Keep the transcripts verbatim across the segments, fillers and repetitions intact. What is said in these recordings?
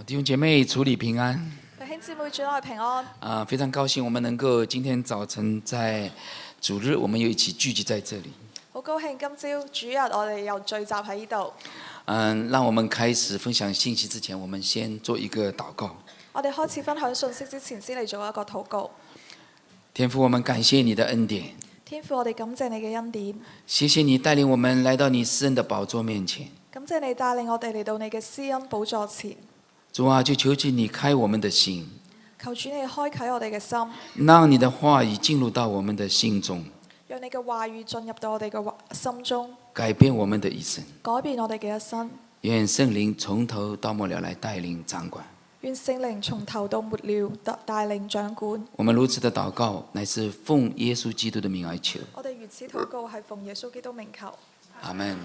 弟兄姐妹，主里平安。 弟兄姊妹，主內平安。 啊、非常高興我們能夠今天早晨在主日，我們又一起聚集在這裡。 好高興今朝主日我哋又聚集喺呢度。 嗯，讓我們開始分享信息之前，我們先做一個禱告。 我哋開始分享信息之前，先嚟做一個禱告。 天父，我們感謝你的恩典， 天父，我哋感謝你嘅恩典， 謝謝你帶領我們來到你施恩的寶座面前。 感謝你帶領我哋嚟到你嘅施恩寶座前。 主啊，就求主你開我們的心， 求主你開啟我哋嘅心， 讓你的話語進入到我們的心中， 讓你嘅話語進入到我哋嘅心中， 改變我們的一生。 改變我哋嘅一生。 願聖靈從頭到末了來帶領掌管。 願聖靈從頭到末了帶領掌管。 我們如此的禱告，乃是奉耶穌基督的名而求。 我哋如此禱告，係奉耶穌基督名求。 阿門。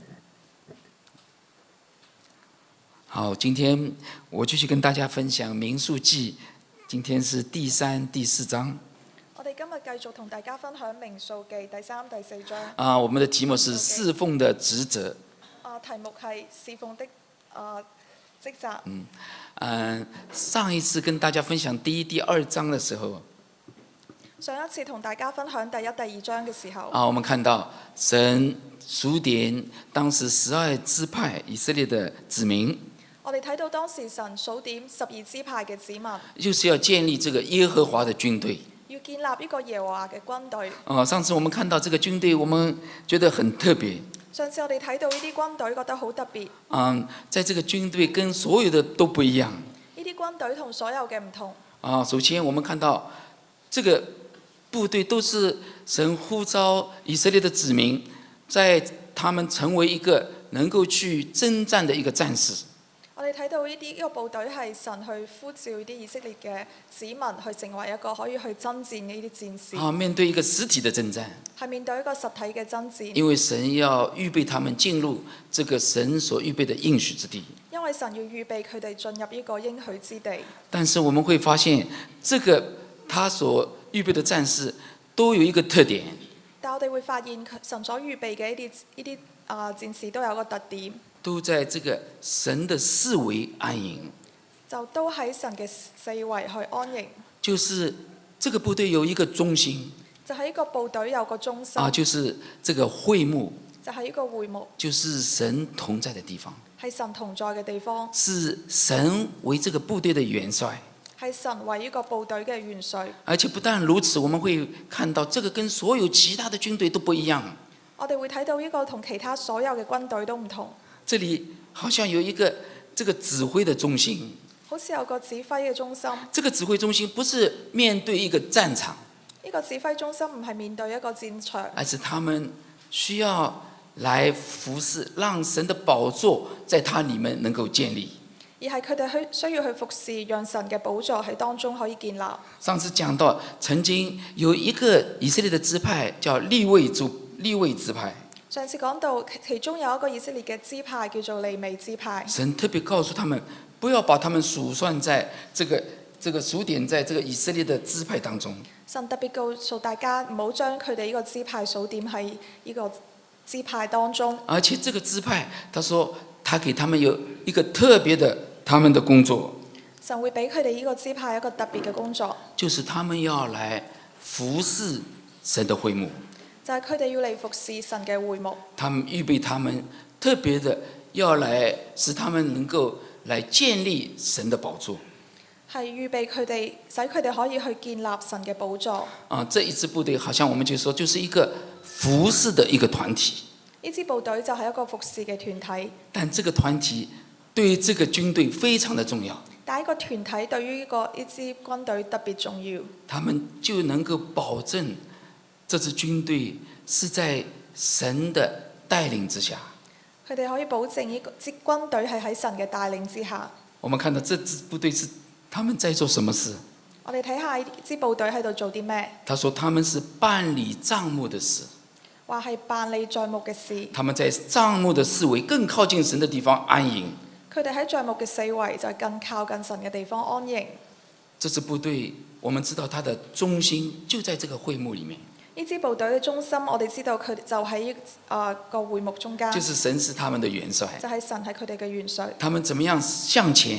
好，今天我繼續跟大家分享民數記，今天是第三、第四章。 我哋今日繼續同大家分享民數記第三、第四章。 啊，我們的題目是侍奉的職責。 啊，題目係侍奉的啊職責。 嗯，嗯，上一次跟大家分享第一、第二章的時候， 上一次同大家分享第一、第二章嘅時候， 啊，我們看到神數點當時十二支派以色列的子民。 我哋睇到當時神數點十二支派嘅子民， 就是要建立這個耶和華的軍隊。 要建立呢個耶和華嘅軍隊。 哦，上次我們看到這個軍隊，我們覺得很特別。 上次我哋睇到呢啲軍隊，覺得好特別。 嗯，在這個軍隊跟所有的都不一樣。 呢啲軍隊同所有嘅唔同。 啊，首先我們看到這個部隊都是神呼召以色列的子民，在他們成為一個能夠去征戰的一個戰士。 我哋睇到呢啲呢個部隊係神去呼召啲以色列嘅子民去成為一個可以去征戰嘅呢啲戰士。 啊，面對一個實體的征戰。 係面對一個實體嘅征戰。 因為神要預備他們進入這個神所預備的應許之地。 因為神要預備佢哋進入呢個應許之地。 但是我們會發現，這個他所預備的戰士都有一個特點。 但我哋會發現神所預備嘅呢啲呢啲啊戰士都有一個特點。 都在這個神的四圍安營， 就都喺神嘅四圍去安營。 就是這個部隊有一個中心， 就喺呢個部隊有個中心。 啊，就是這個會幕， 就係呢個會幕， 就是神同在的地方， 係神同在嘅地方。 是神為這個部隊的元帥， 係神為呢個部隊嘅元帥。 而且不但如此，我們會看到這個跟所有其他的軍隊都不一樣。 我哋會睇到呢個同其他所有嘅軍隊都唔同。 這裡好像有一個這個指揮的中心， 好似有個指揮嘅中心。 這個指揮中心不是面對一個戰場， 呢個指揮中心唔係面對一個戰場， 而是他們需要來服侍，讓神的寶座在他裡面能夠建立。 而係佢哋去需要去服侍，讓神嘅寶座喺當中可以建立。 上次講到，曾經有一個以色列的支派叫利未族，利未支派。 上次講到其中有一個以色列嘅支派叫做利未支派。 神特別告訴他們，不要把他們數算在這個這個數點在這個以色列的支派當中。 神特別告訴大家唔好將佢哋呢個支派數點喺呢個支派當中。 而且這個支派，他說他給他們有一個特別的他們的工作。 神會俾佢哋呢個支派一個特別嘅工作， 就是他們要來服侍神的會幕。 就係佢哋要嚟服侍神嘅會幕。 他們預備他們特別的要來使他們能夠來建立神的寶座。 係預備佢哋，使佢哋可以去建立神嘅寶座。 啊，這一支部隊好像我們就說，就是一個服侍的一個團體。 呢支部隊就係一個服侍嘅團體。 但這個團體對這個軍隊非常的重要。 但係一個團體對於呢個呢支軍隊特別重要。 他們就能夠保證這支軍隊是在神的帶領之下。 佢哋可以保證呢個支軍隊係喺神嘅帶領之下。 我們看到這支部隊是他們在做什麼事？ 我哋睇下呢支部隊喺度做啲咩？ 他說他們是辦理帳幕的事。 話係辦理帳目嘅事。 他們在帳幕的四圍更靠近神的地方安營。 佢哋喺帳目嘅四圍就更靠近神嘅地方安營。 這支部隊，我們知道它的中心就在這個會幕裡面。 呢支部隊嘅中心，我哋知道佢就喺啊個會幕中間。 就是神是他們的元帥。 就係神係佢哋嘅元帥。 他們怎麼樣向前？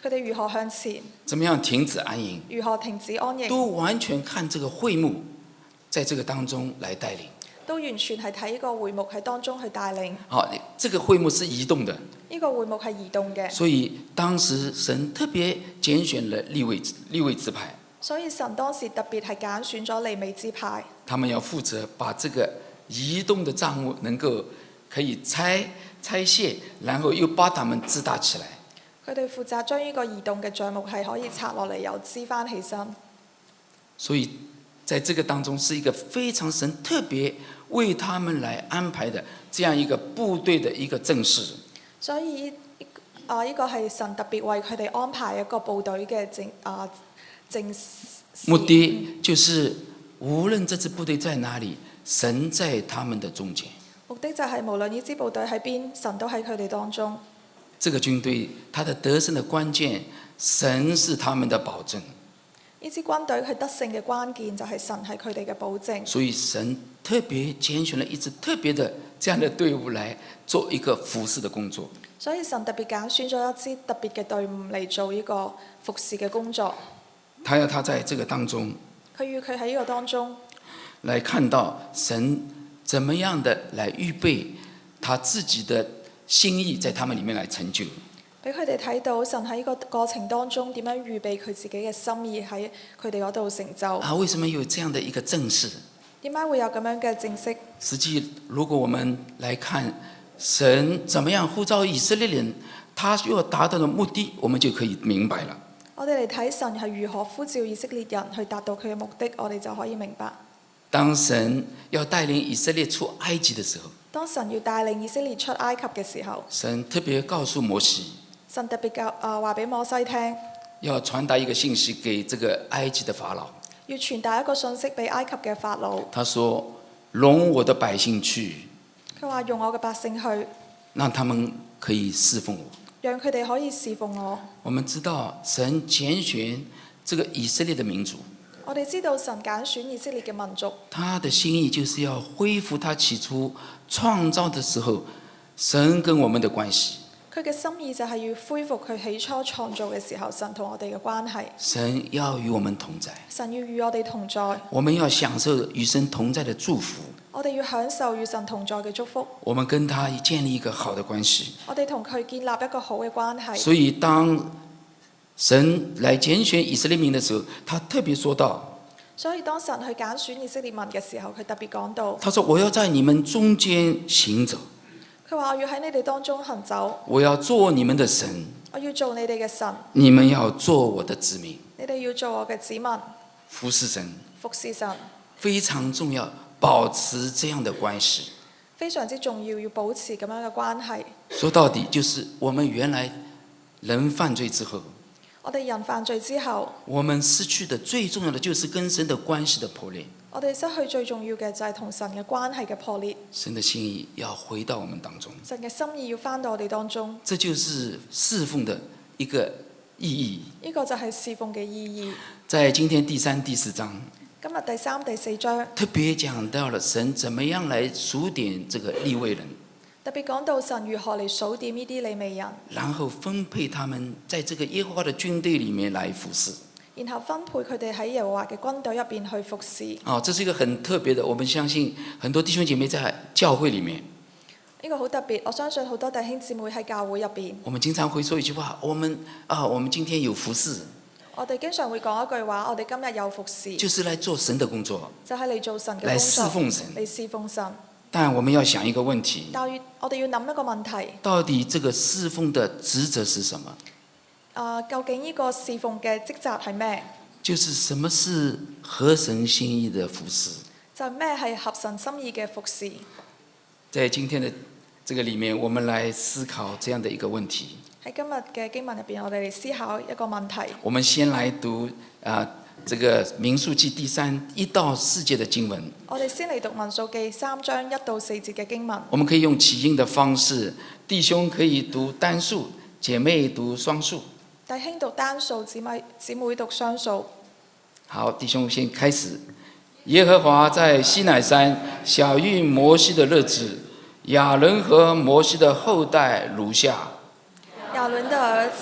佢哋如何向前， 怎麼樣停止安營， 如何停止安營， 都完全看這個會幕在這個當中來帶領。 都完全係睇呢個會幕喺當中去帶領。 好，這個會幕是移動的， 呢個會幕係移動嘅， 所以當時神特別揀選了利未利未支派， 所以神當時特別係揀選咗利未支派， 他們要負責把這個移動的帳幕能夠可以拆拆卸，然後又把他們支搭起來。 佢哋負責將呢個移動嘅帳幕係可以拆落嚟又支翻起身。 所以在這個當中是一個非常神特別為他們來安排的這樣一個部隊的一個陣勢。 所以啊，呢個係神特別為佢哋安排一個部隊嘅陣啊陣目的就是無論這支部隊在哪裡，神在他們的中間。 目的就係無論呢支部隊喺邊，神都喺佢哋當中。 這個軍隊，他的得勝的關鍵，神是他們的保證。 呢支軍隊佢得勝嘅關鍵就係神係佢哋嘅保證。 所以神特別揀選了一支特別的這樣的隊伍來做一個服侍的工作。 所以神特別揀選咗一支特別嘅隊伍嚟做呢個服侍嘅工作。 他要他在這個當中， 佢要佢喺呢個當中來看到神怎麼樣的來預備他自己的心意在他們裡面來成就。 俾佢哋睇到神喺呢個過程當中點樣預備佢自己嘅心意喺佢哋嗰度成就。 啊，為什麼有這樣的一個正式？ 點解會有咁樣嘅正式？ 實際如果我們來看神怎麼樣呼召以色列人，他要達到的目的，我們就可以明白了。 我哋嚟睇神係如何呼召以色列人去達到佢嘅目的，我哋就可以明白。 當神要帶領以色列出埃及的時候， 當神要帶領以色列出埃及嘅時候， 神特別告訴摩西， 神特別教啊話俾摩西聽， 要傳達一個信息給這個埃及的法老。 要傳達一個信息俾埃及嘅法老。 他說：容我的百姓去， 佢話用我嘅百姓去， 讓他們可以侍奉我。 讓佢哋可以侍奉我。 我們知道神揀選這個以色列的民族， 我哋知道神揀選以色列嘅民族， 他的心意就是要恢復他起初創造的時候神跟我們的關係。 佢嘅心意就係要恢復佢起初創造嘅時候神同我哋嘅關係。 神要與我們同在， 神要與我哋同在， 我們要享受與神同在的祝福。 我哋要享受與神同在嘅祝福。 我們跟他建立一個好的關係。 我哋同佢建立一個好嘅關係。 所以當神來揀選以色列民的時候，他特別說到， 所以當神去揀選以色列民嘅時候，佢特別講到， 他說：我要在你們中間行走， 佢話我要喺你哋當中行走， 我要做你們的神， 我要做你哋嘅神， 你們要做我的子民。 你哋要做我嘅子民， 服侍神服侍神， 非常重要，保持這樣的關係。 非常之重要，要保持咁樣嘅關係。 說到底，就是我們原來人犯罪之後， 我哋人犯罪之後， 我們失去的最重要的就是跟神的關係的破裂。 我哋失去最重要嘅就係同神嘅關係嘅破裂。 神的心意要回到我們當中， 神嘅心意要返到我哋當中， 這就是侍奉的一個意義。 呢個就係侍奉嘅意義。 在今天第三、第四章， 今日第三、第四章特別講到了神怎麼樣來數點這個利未人， 特別講到神如何嚟數點呢啲利未人， 然後分配他們在這個耶和華的軍隊裡面來服侍。 然後分配佢哋喺耶和華嘅軍隊入邊去服侍。 哦，這是一個很特別的，我們相信很多弟兄姐妹在教會裡面， 呢個好特別，我相信好多弟兄姊妹喺教會入邊。 我們經常會說一句話：我們啊，我們今天有服侍， 我哋經常會講一句話：我哋今日有服侍， 就是來做神的工作， 就係嚟做神嘅工作， 來侍奉神。 嚟侍奉神。 但我們要想一個問題： 但係我哋要諗一個問題， 到底這個侍奉的職責是什麼？ 啊，究竟呢個侍奉嘅職責係咩？ 就是什麼是合神心意的服侍？ 就係咩係合神心意嘅服侍？ 在今天的這個裡面，我們來思考這樣的一個問題。 喺今日嘅經文入邊，我哋嚟思考一個問題。 我們先來讀啊，這個民數記第三一到四節的經文。 我哋先嚟讀民數記三章一到四節嘅經文。 我們可以用起音的方式，弟兄可以讀單數，姐妹讀雙數。 弟兄讀單數，姊妹姊妹讀雙數。 好，弟兄先開始。耶和華在西乃山曉諭摩西的日子，亞倫和摩西的後代如下。 亞倫的兒子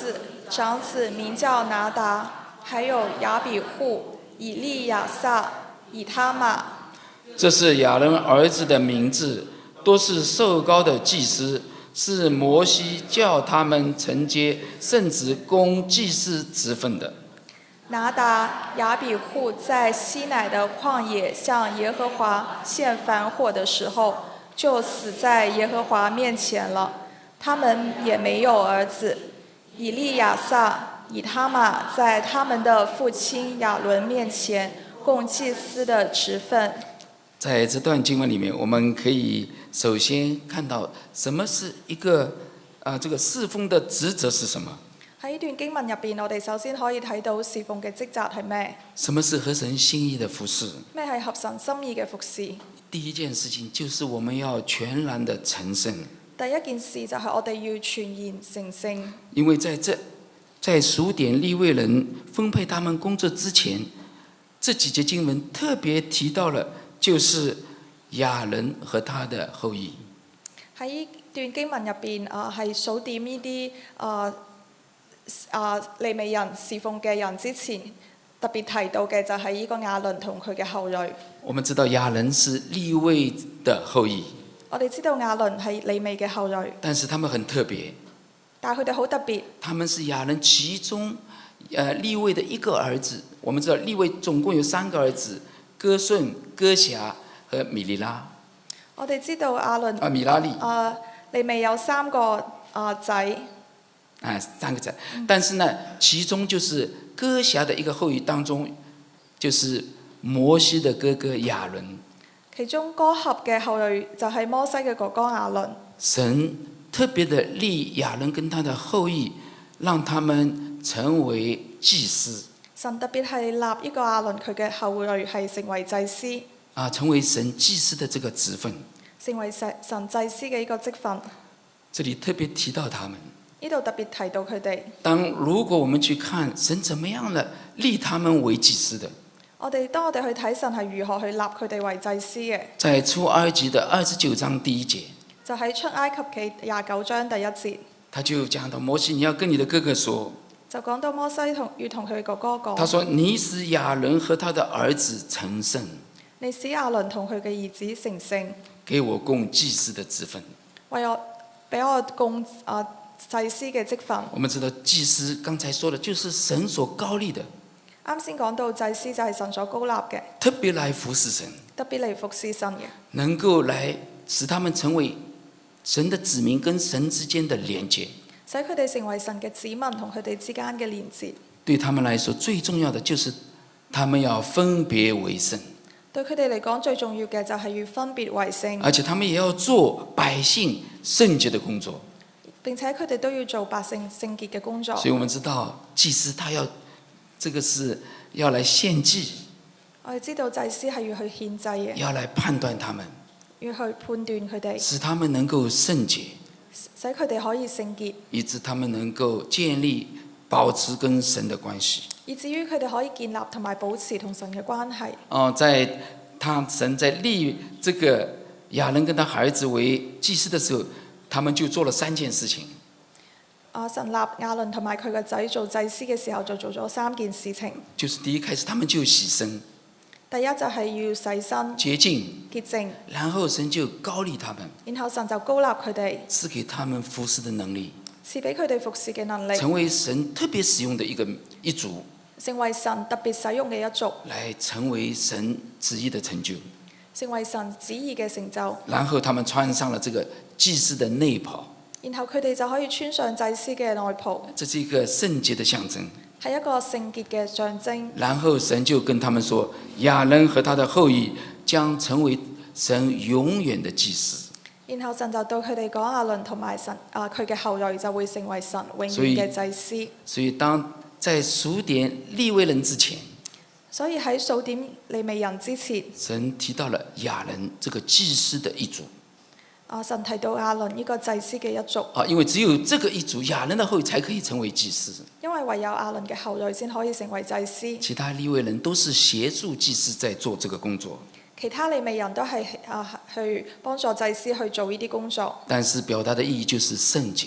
長子名叫拿達，還有亞比戶、以利亞撒、以他瑪。 這是亞倫兒子的名字，都是受膏的祭司，是摩西叫他們承接聖職供祭司職分的。 拿達、亞比戶在西乃的曠野向耶和華獻燔火的時候，就死在耶和華面前了。他們也沒有兒子。以利亞撒、以他瑪在他們的父親亞倫面前供祭司的職分。 在這段經文裡面，我們可以首先看到什麼是一個啊、呃，這個侍奉的職責是什麼？ 喺呢段經文入邊，我哋首先可以睇到侍奉嘅職責係咩？ 什麼是合神心意的服侍？ 咩係合神心意嘅服侍？ 第一件事情就是我們要全然的成聖。 第一件事就係我哋要全然成聖。 因為在這在數點利未人分配他們工作之前，這幾節經文特別提到了，就是亞倫和他的後裔。 喺呢段經文入邊啊，係數點呢啲啊。啊！利未人侍奉嘅人之前特別提到嘅就係呢個亞倫同佢嘅後裔。 我們知道亞倫是利未的後裔。 我哋知道亞倫係利未嘅後裔。 但是他們很特別。 但係佢哋好特別。 他們是亞倫其中，呃，利未的一個兒子。我們知道利未總共有三個兒子：哥順、哥轄和米利拉。 我哋知道亞倫啊，米拉利。 啊，利未有三個啊仔。 啊，三個仔，但是呢，其中就是哥轄的一個後裔當中，就是摩西的哥哥亞倫。 其中哥轄嘅後裔就係摩西嘅哥哥亞倫。 神特別的立亞倫跟他的後裔，讓他們成為祭司。 神特別係立呢個亞倫佢嘅後裔係成為祭司。 啊，成為神祭司的這個職分。 成為神神祭司嘅呢個職分。 這裡特別提到他們。 呢度特別提到佢哋。 當如果我們去看神怎麼樣的立他們為祭司的， 我哋當我哋去睇神係如何去立佢哋為祭司嘅， 在出埃及的二十九章第一節， 就喺出埃及記廿九章第一節， 他就講到摩西，你要跟你的哥哥說， 就講到摩西同要同佢哥哥講， 他說你使亞倫和他的兒子成聖， 你使亞倫同佢嘅兒子成聖， 給我供祭司的職分， 為我俾我供啊。祭司嘅職分， 我們知道祭司剛才說的，就是神所高立的。 啱先講到祭司就係神所高立嘅， 特別來服侍神， 特別嚟服侍神嘅， 能夠來使他們成為神的子民跟神之間的連接， 使佢哋成為神嘅子民同佢哋之間嘅連接。 對他們來說，最重要的就是他們要分別為聖。 對佢哋嚟講，最重要嘅就係要分別為聖， 而且他們也要做百姓聖潔的工作。 並且佢哋都要做百姓聖潔嘅工作。 所以我們知道祭司他要，這個是要來獻祭。 我哋知道祭司係要去獻祭嘅， 要來判斷他們， 要去判斷佢哋， 使他們能夠聖潔， 使佢哋可以聖潔， 以致他們能夠建立、保持跟神的關係。 以至於佢哋可以建立同埋保持同神嘅關係。 哦，在他神在立這個亞倫跟他兒子為祭司的時候，他們就做了三件事情。 啊，神立亞倫同埋佢個仔做祭司嘅時候，就做咗三件事情。 就是第一開始，他們就洗身。 第一就係要洗身、 潔淨、 潔淨。 然後神就膏立他們， 然後神就高立佢哋， 賜給他們服侍的能力， 賜俾佢哋服侍嘅能力， 成為神特別使用的一個一族， 成為神特別使用嘅一族， 來成為神旨意的成就。 成為神旨意嘅成就。 然後他們穿上了這個祭司的內袍， 然後佢哋就可以穿上祭司嘅內袍， 這是一個聖潔的象徵， 係一個聖潔嘅象徵。 然後神就跟他們說，亞倫和他的後裔將成為神永遠的祭司。 然後神就對佢哋講，亞倫同埋神啊，佢嘅後裔就會成為神永遠嘅祭司。 所以當在數點利未人之前， 所以喺數點利未人之前， 神提到了亞倫這個祭司的一族。 啊，神提到亞倫呢個祭司嘅一族。 啊，因為只有這個一族亞倫的後裔才可以成為祭司。 因為唯有亞倫嘅後裔先可以成為祭司。 其他利未人都是協助祭司在做這個工作。 其他利未人都係啊去幫助祭司去做呢啲工作。 但是表達的意義就是聖潔。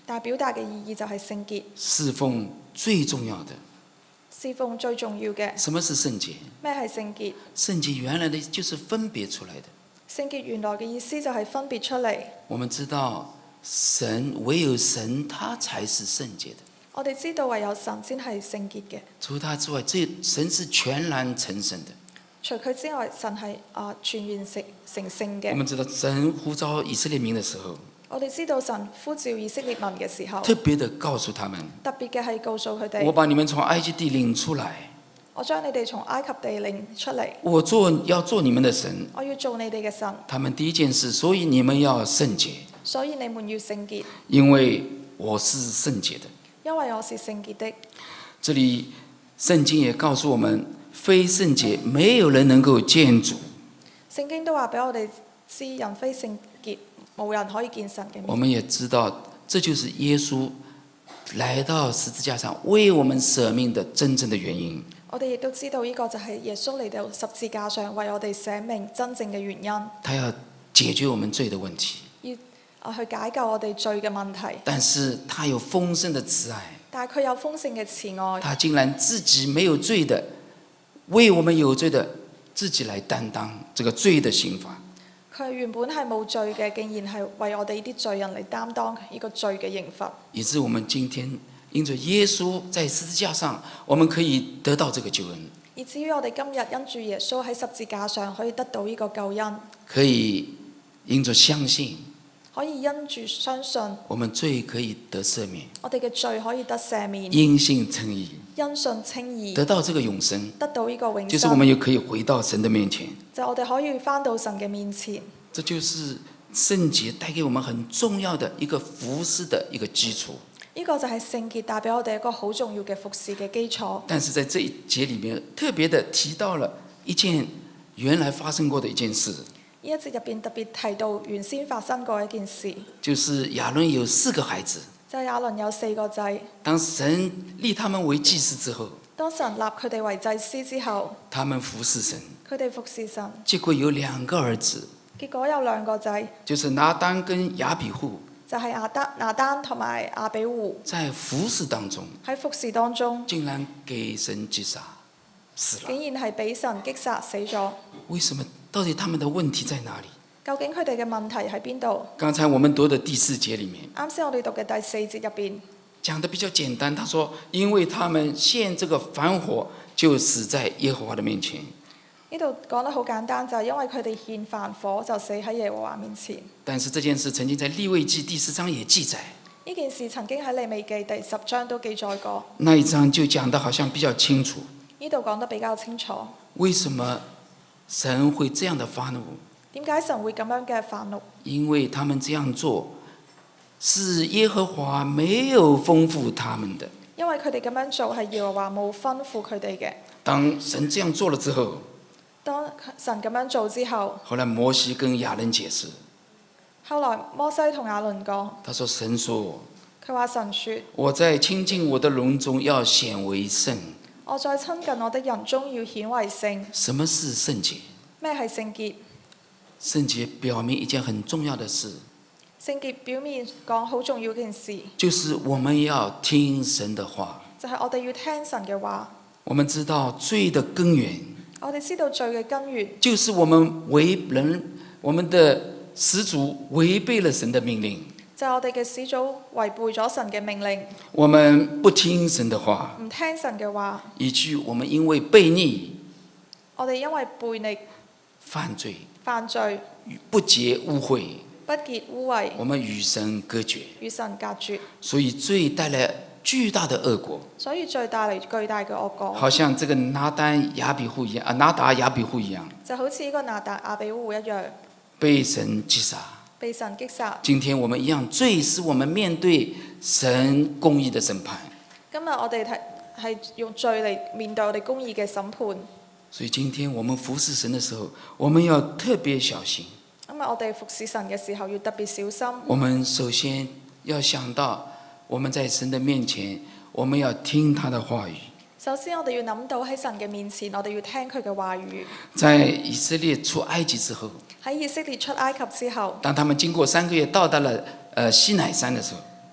但係表達嘅意義就係聖潔。 侍奉最重要的， 侍奉最重要嘅。 什麼是聖潔？ 咩係聖潔？ 聖潔原來的就是分別出來的。 聖潔原來嘅意思就係分別出嚟。 我們知道神唯有神他才是聖潔的。 我哋知道唯有神先係聖潔嘅。 除他之外，這神是全然成聖的。 除佢之外，神係啊全然成成聖嘅。 我們知道神呼召以色列民的時候， 我哋知道神呼召以色列民嘅時候， 特別的告訴他們， 特別嘅係告訴佢哋， 我把你們從埃及地領出來， 我將你哋從埃及地領出嚟， 我做要做你們的神， 我要做你哋嘅神。 他們第一件事，所以你們要聖潔， 所以你們要聖潔， 因為我是聖潔的。 因為我是聖潔的。 這裡聖經也告訴我們，非聖潔沒有人能夠見主。 聖經都話俾我哋知，人非聖潔，冇人可以見神嘅面。 我們也知道，這就是耶穌來到十字架上為我們捨命的真正的原因。 我哋亦都知道呢個就係耶穌嚟到十字架上為我哋捨命真正嘅原因。 他要解決我們罪的問題， 要啊去解救我哋罪嘅問題。 但是他有豐盛的慈愛， 但係佢有豐盛嘅慈愛。 他竟然自己沒有罪的，為我們有罪的自己來擔當這個罪的刑罰。 佢原本係冇罪嘅，竟然係為我哋呢啲罪人嚟擔當呢個罪嘅刑罰。 以致我們今天因着耶穌在十字架上，我們可以得到這個救恩。 以至於我哋今日因住耶穌喺十字架上可以得到呢個救恩， 可以因着相信， 可以因住相信， 我們罪可以得赦免， 我哋嘅罪可以得赦免， 因信稱義， 因信稱義， 得到這個永生， 得到呢個永生， 就是我們又可以回到神的面前。 就我哋可以返到神嘅面前。 這就是聖潔帶給我們很重要的一個服事的一個基礎。 呢個就係聖潔帶俾我哋一個好重要嘅服侍嘅基礎。 但是在這一節裡面特別的提到了一件原來發生過的一件事。 呢一節入邊特別提到原先發生過一件事， 就是亞倫有四個孩子， 就係亞倫有四個仔。 當神立他們為祭司之後， 當神立佢哋為祭司之後， 他們服侍神， 佢哋服侍神， 結果有兩個兒子， 結果有兩個仔， 就是拿單跟亞比戶， 就係亞德拿單同埋亞比戶， 在服侍當中， 喺服侍當中， 竟然給神擊殺，死了。 竟然係俾神擊殺死咗。 為什麼？到底他們的問題在哪裡？ 究竟佢哋嘅問題喺邊度？ 剛才我們讀的第四節裡面， 啱先我哋讀嘅第四節入邊講得比較簡單。他說：因為他們獻這個燔火，就死在耶和華的面前。 呢度講得好簡單，就係因為佢哋獻燔火，就死喺耶和華面前。 但是這件事曾經在利未記第四章也記載。 呢件事曾經喺利未記第十章都記載過。 那一章就講得好像比較清楚。 呢度講得比較清楚。 為什麼神會這樣的發怒？ 點解神會咁樣嘅發怒？ 因為他們這樣做，是耶和華沒有吩咐他們的。 因為佢哋咁樣做係耶和華冇吩咐佢哋嘅。 當神這樣做了之後， 當神咁樣做之後， 後來摩西跟亞倫解釋。 後來摩西同亞倫講， 他說神說， 佢話神說， 我在親近我的人中要顯為聖。 我在親近我的人中要顯為聖。 什麼是聖潔？ 咩係聖潔？ 聖潔表明一件很重要的事。 聖潔表面講好重要嘅件事， 就是我們要聽神的話。 就係我哋要聽神嘅話。 我們知道罪的根源， 我哋知道罪嘅根源， 就是我們違人，我們的始祖違背了神的命令。 就係我哋嘅始祖違背咗神嘅命令， 我們不聽神的話， 唔聽神嘅話， 以致我們因為悖逆， 我哋因為背逆犯罪， 犯罪， 不潔污穢， 不潔污穢， 我們與神隔絕， 與神隔絕， 所以罪帶來巨大的惡果。 所以罪帶嚟巨大嘅惡果。 好像這個拿單亞比戶一樣，啊，拿達亞比戶一樣， 就好似呢個拿達亞比戶一樣， 被神擊殺。 被神擊殺。 今天我們一樣，罪是我們面對神公義的審判。 今日我哋睇係用罪嚟面對我哋公義嘅審判。 所以今天我們服侍神的時候，我們要特別小心。 今日我哋服侍神嘅時候要特別小心。 我們首先要想到，我們在神的面前，我們要聽他的話語。 首先我哋要諗到喺神嘅面前，我哋要聽佢嘅話語。 在以色列出埃及之後， 喺以色列出埃及之後， 當他們經過三個月到達了呃西乃山的時候，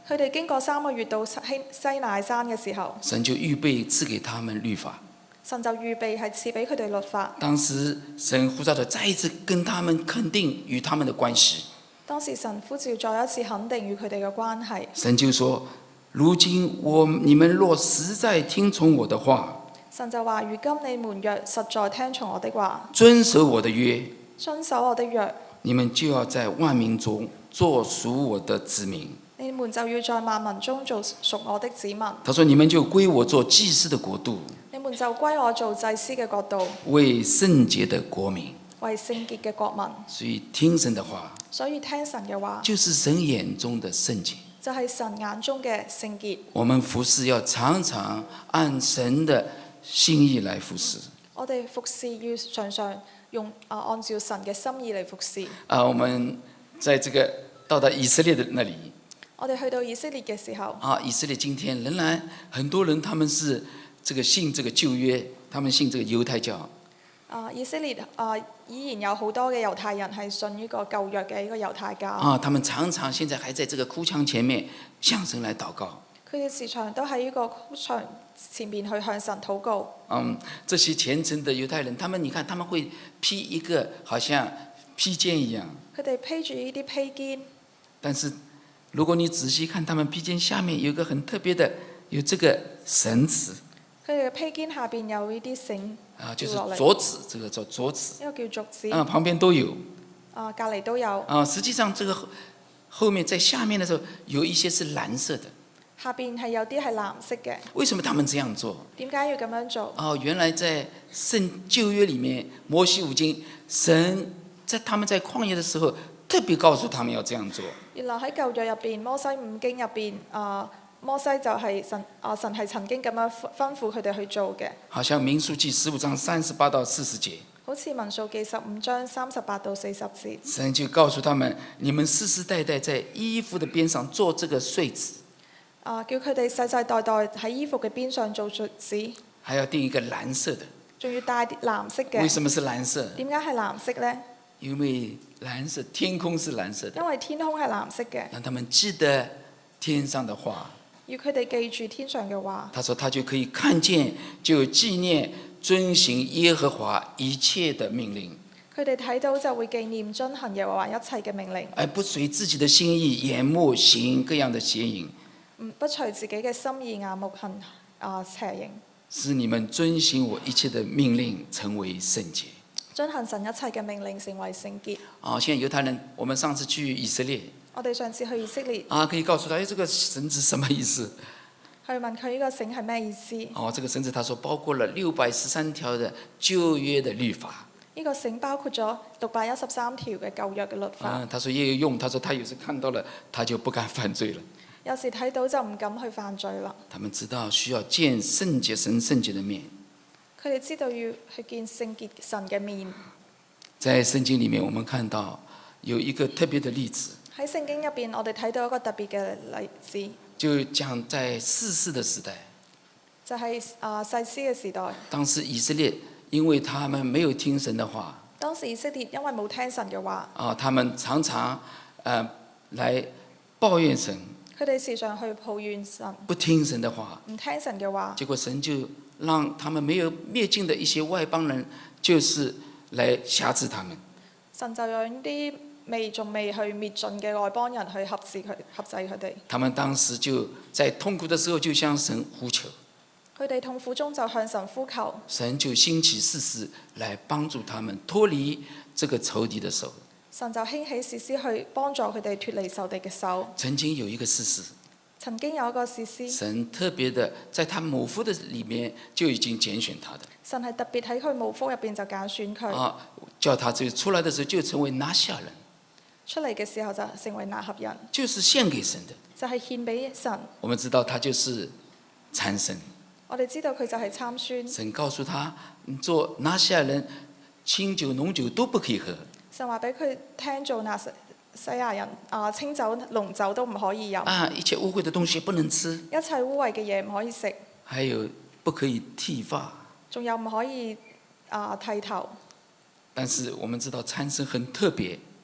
佢哋經過三個月到西西乃山嘅時候， 神就預備賜給他們律法。 神就預備係賜俾佢哋律法。 當時神呼召的再一次跟他們肯定與他們的關係。 當時神呼召再一次肯定與佢哋嘅關係。 神就說：如今我你們若實在聽從我的話， 神就話：如今你們若實在聽從我的話， 遵守我的約， 遵守我的約， 你們就要在萬民中做屬我的子民。 你們就要在萬民中做屬我的子民。 他說：你們就歸我做祭司的國度， 你們就歸我做祭司嘅國度， 為聖潔的國民。 為聖潔嘅國民。 所以聽神的話， 所以聽神嘅話， 就是神眼中的聖潔。 就係神眼中嘅聖潔。 我們服侍要常常按神的心意來服侍。 我哋服侍要常常用啊按照神嘅心意嚟服侍。 啊，我們在這個到達以色列的那裡。 我哋去到以色列嘅時候， 啊，以色列今天仍然很多人，他們是這個信這個舊約，他們信這個猶太教。 啊，以色列啊依然有好多嘅猶太人係信呢個舊約嘅呢個猶太教。 啊，他們常常現在還在這個哭牆前面向神來禱告。 佢哋時常都喺呢個哭牆前面去向神禱告。 嗯，這些虔誠的猶太人，他們你看他們會披一個好像披肩一樣。 佢哋披住呢啲披肩。 但是如果你仔細看，他們披肩下面有一個很特別的，有這個繩子。 佢哋嘅披肩下邊有呢啲繩。 啊，就是鐲子，這個叫鐲子。 呢個叫鐲子。 啊，旁邊都有。 啊，隔離都有。 啊，實際上這個後面在下面的時候，有一些是藍色的。 下邊係有啲係藍色嘅。 為什麼他們這樣做？ 點解要咁樣做？ 哦，原來在聖舊約裡面，摩西五經，神在他們在曠野的時候，特別告訴他們要這樣做。 原來喺舊約入邊，摩西五經入邊，啊摩西就係神啊神係曾經咁樣吩咐佢哋去做嘅。 好像民數記十五章三十八到四十節。 好似民數記十五章三十八到四十節。 神就告訴他們：你們世世代代在衣服的邊上做這個穗子。 啊，叫佢哋世世代代喺衣服嘅邊上做穗子。 還要定一個藍色的。 仲要帶啲藍色嘅。 為什麼是藍色？ 點解係藍色呢？ 因為藍色天空是藍色的。 因為天空係藍色嘅。 讓他們記得天上的話。 要佢哋記住天上嘅話。 他說他就可以看見，就紀念遵行耶和華一切的命令。 佢哋睇到就會紀念遵行耶和華一切嘅命令。 而不隨自己的心意眼目行各樣的邪淫。 唔不隨自己嘅心意眼目行啊邪淫。 使你們遵行我一切的命令，成為聖潔。 遵行神一切嘅命令，成為聖潔。 啊，現在猶太人，我們上次去以色列。 我哋上次去以色列。 啊，可以告訴他，誒，這個繩子什麼意思？ 去問佢呢個繩係咩意思？ 哦，這個繩子，他說包括了六百十三條的舊約的律法。 呢個繩包括咗六百一十三條嘅舊約嘅律法。 啊，他說也有用，他說他有時看到了，他就不敢犯罪了。 有時睇到就唔敢去犯罪啦。 他們知道需要見聖潔神聖潔的面。 佢哋知道要去見聖潔神嘅面。 在聖經裡面，我們看到有一個特別的例子。 喺聖經入邊，我哋睇到一個特別嘅例子。 就講在士師的時代。 就係啊士師嘅時代。 當時以色列因為他們沒有聽神的話。 當時以色列因為冇聽神嘅話。 啊，他們常常呃來抱怨神。 佢哋時常去抱怨神。 不聽神的話。 唔聽神嘅話。 結果神就讓他們沒有滅盡的一些外邦人，就是來轄制他們。 神就讓啲未仲未去滅盡嘅外邦人去轄制佢、轄制佢哋。 他們當時就在痛苦的時候就向神呼求。 佢哋痛苦中就向神呼求。神就興起士師來幫助他們脫離這個仇敵的手。 神就興起士師去幫助佢哋脫離仇敵嘅手。 曾經有一個士師。 曾經有一個士師。 神特別的在他母腹的裏面就已經揀選他的。 神係特別喺佢母腹入邊就揀選佢。 啊，叫他就出來的時候就成為拿撒人。 出嚟嘅時候就成為拿合人。 就是獻給神的。 就係獻俾神。 我們知道他就是參孫。 我哋知道佢就係參孫。 神告訴他，做拿撒人，清酒濃酒都不可以喝。 神話俾佢聽，做拿西亞人啊，清酒濃酒都唔可以飲。 啊，一切污穢的東西不能吃。 一切污穢嘅嘢唔可以食。 還有不可以剃髮。 仲有唔可以啊剃頭。 但是我們知道參孫很特別。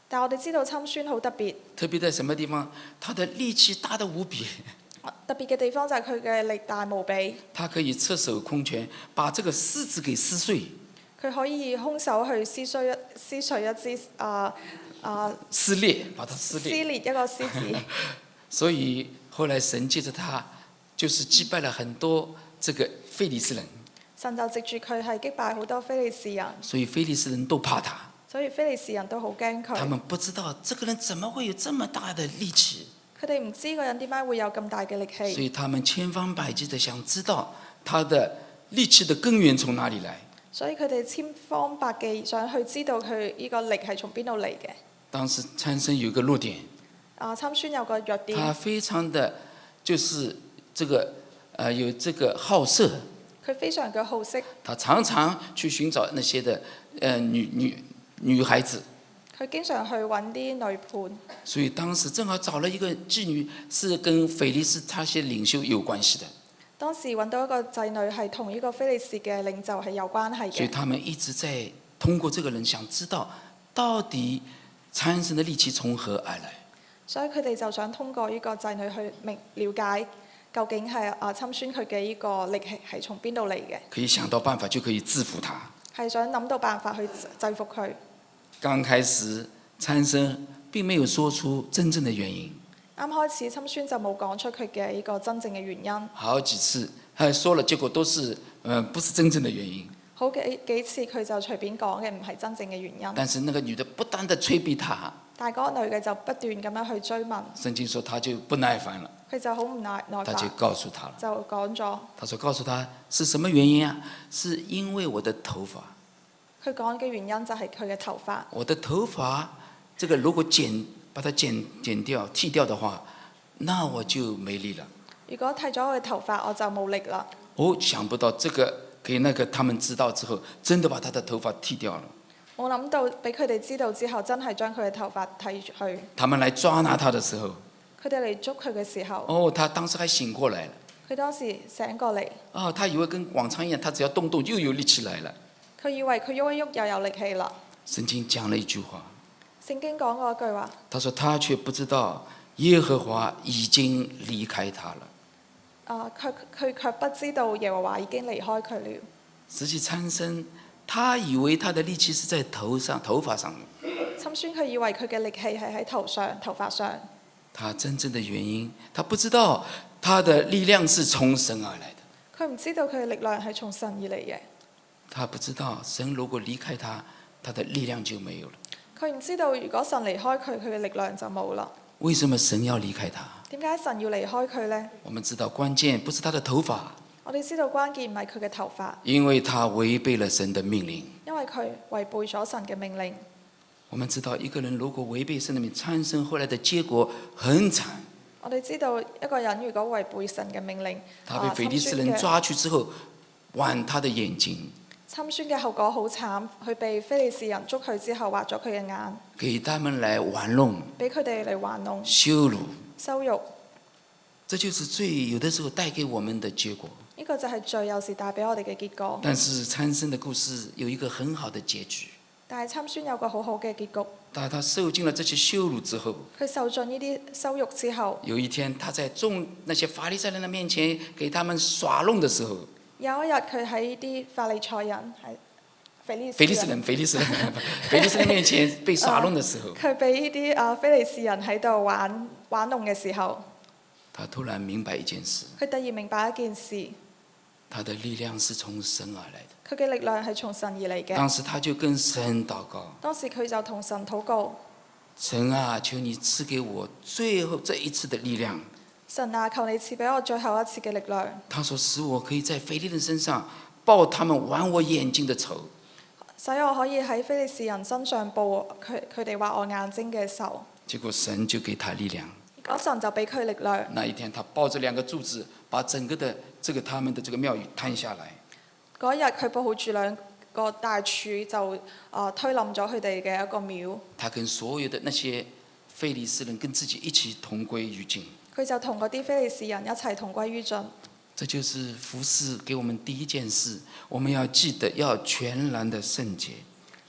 但我哋知道參孫好特別， 特別在什麼地方？他的力氣大得無比， 特別嘅地方就係佢嘅力大無比， 他可以赤手空拳把這個獅子給撕碎， 佢可以空手去撕碎一撕碎一支啊啊撕裂，把它撕裂。 撕裂一個獅子。 所以後來神借着他，就是擊敗了很多這個非利士人。 神就藉住佢係擊敗好多非利士人， 所以非利士人都怕他， 所以非利士人都好驚佢。 他們不知道這個人怎麼會有這麼大的力氣， 佢哋唔知個人點解會有咁大嘅力氣， 所以他們千方百計的想知道他的力氣的根源從哪裡來。 所以佢哋千方百計想去知道佢呢個力係從邊度嚟嘅。 當時參孫有一個弱點， 啊，參孫有個弱點， 他非常的就是這個呃有這個好色， 佢非常嘅好色， 他常常去尋找那些的呃女女女孩子， 佢經常去揾啲女伴， 所以當時正好找了一個妓女，是跟非利士他些領袖有關係的。 當時揾到一個祭女係同呢個非利士嘅領袖係有關係所以嘅， 他們一直在通過這個人想知道到底參孫的力氣從何而來。 所以佢哋就想通過呢個祭女去明了解究竟係啊參孫佢嘅呢個力氣係從邊度嚟嘅， 可以想到辦法就可以制服他。 係想諗到辦法去制服佢。 剛開始參孫並沒有說出真正的原因， 啱開始參孫就冇講出佢嘅呢個真正嘅原因， 好幾次他說了，結果都是呃不是真正的原因。 好幾幾次佢就隨便講嘅唔係真正嘅原因， 但是那個女的不斷的催逼他， 但係嗰個女嘅就不斷咁樣去追問， 聖經說他就不耐煩了， 佢就好唔耐耐他就煩， 告訴他了。 就講咗。 他說告訴他是什麼原因啊？是因為我的頭髮， 佢講嘅原因就係佢嘅頭髮， 我的頭髮這個如果剪把它剪剪掉剃掉的話，那我就沒力了。 如果剃咗佢頭髮，我就冇力啦。 我想不到這個給那個他們知道之後，真的把他的頭髮剃掉了。 我諗到俾佢哋知道之後，真係將佢嘅頭髮剃去。 他們來抓拿他的時候， 佢哋嚟捉佢嘅時候， 哦，他當時還醒過來了。 佢當時醒過嚟， 哦，他以為跟往常一樣，他只要動動又有力氣來了。 佢以為佢喐一喐又有力氣啦。 聖經講了一句話， 聖經講過一句話， 他說他卻不知道耶和華已經離開他了。 啊，佢佢卻不知道耶和華已經離開佢了。 實際參孫，他以為他的力氣是在頭上、頭髮上面。 參孫佢以為佢嘅力氣係喺頭上、頭髮上。 他真正的原因，他不知道他的力量是從神而來的。 佢唔知道佢嘅力量係從神而嚟嘅。 他不知道神如果離開他，他的力量就沒有了。 佢唔知道如果神離開佢，佢嘅力量就冇啦。 為什麼神要離開他？ 點解神要離開佢呢？ 我們知道關鍵不是他的頭髮， 我哋知道關鍵唔係佢嘅頭髮， 因為他違背了神的命令。 因為佢違背咗神嘅命令。 我們知道一個人如果違背神的命令，參孫後來的結果很慘。 我哋知道一個人如果違背神嘅命令， 他被非利士人抓去之後，剜他的眼睛。 參孫嘅後果好慘，佢被非利士人捉去之後挖咗佢嘅眼， 給他們來玩弄、 俾佢哋嚟玩弄、 羞辱， 羞辱。 這就是罪有的時候帶給我們的結果。 呢個就係罪有時帶俾我哋嘅結果。 但是參孫的故事有一個很好的結局。 但係參孫有個好好嘅結局。 當他受盡了這些羞辱之後， 佢受盡呢啲羞辱之後， 有一天他在眾那些法利賽人的面前給他們耍弄的時候， 有一日佢喺啲法利賽人係腓利腓利士人、腓利士人、腓利士人面前被耍弄的時候， 佢俾呢啲啊非利士人喺度玩玩弄嘅時候， 他突然明白一件事， 佢突然明白一件事， 他的力量是從神而來的。 佢嘅力量係從神而嚟嘅。 當時他就跟神禱告， 當時佢就同神禱告： 神啊，求你賜給我最後這一次的力量。 神啊，求你賜俾我最後一次嘅力量。 他說：使我可以在非利人身上報他們剜我眼睛的仇。 使我可以喺非利士人身上報佢佢哋挖我眼睛嘅仇。 結果神就給他力量。 嗰神就俾佢力量。 那一天，他抱着兩個柱子，把整個的這個他們的這個廟宇攤下來。 嗰日佢抱住兩個大柱就啊、呃、推冧咗佢哋嘅一個廟。 他跟所有的那些非利士人跟自己一起同歸於盡。 佢就同嗰啲非利士人一齊同歸於盡。 這就是服事給我們第一件事，我們要記得要全然的聖潔。 服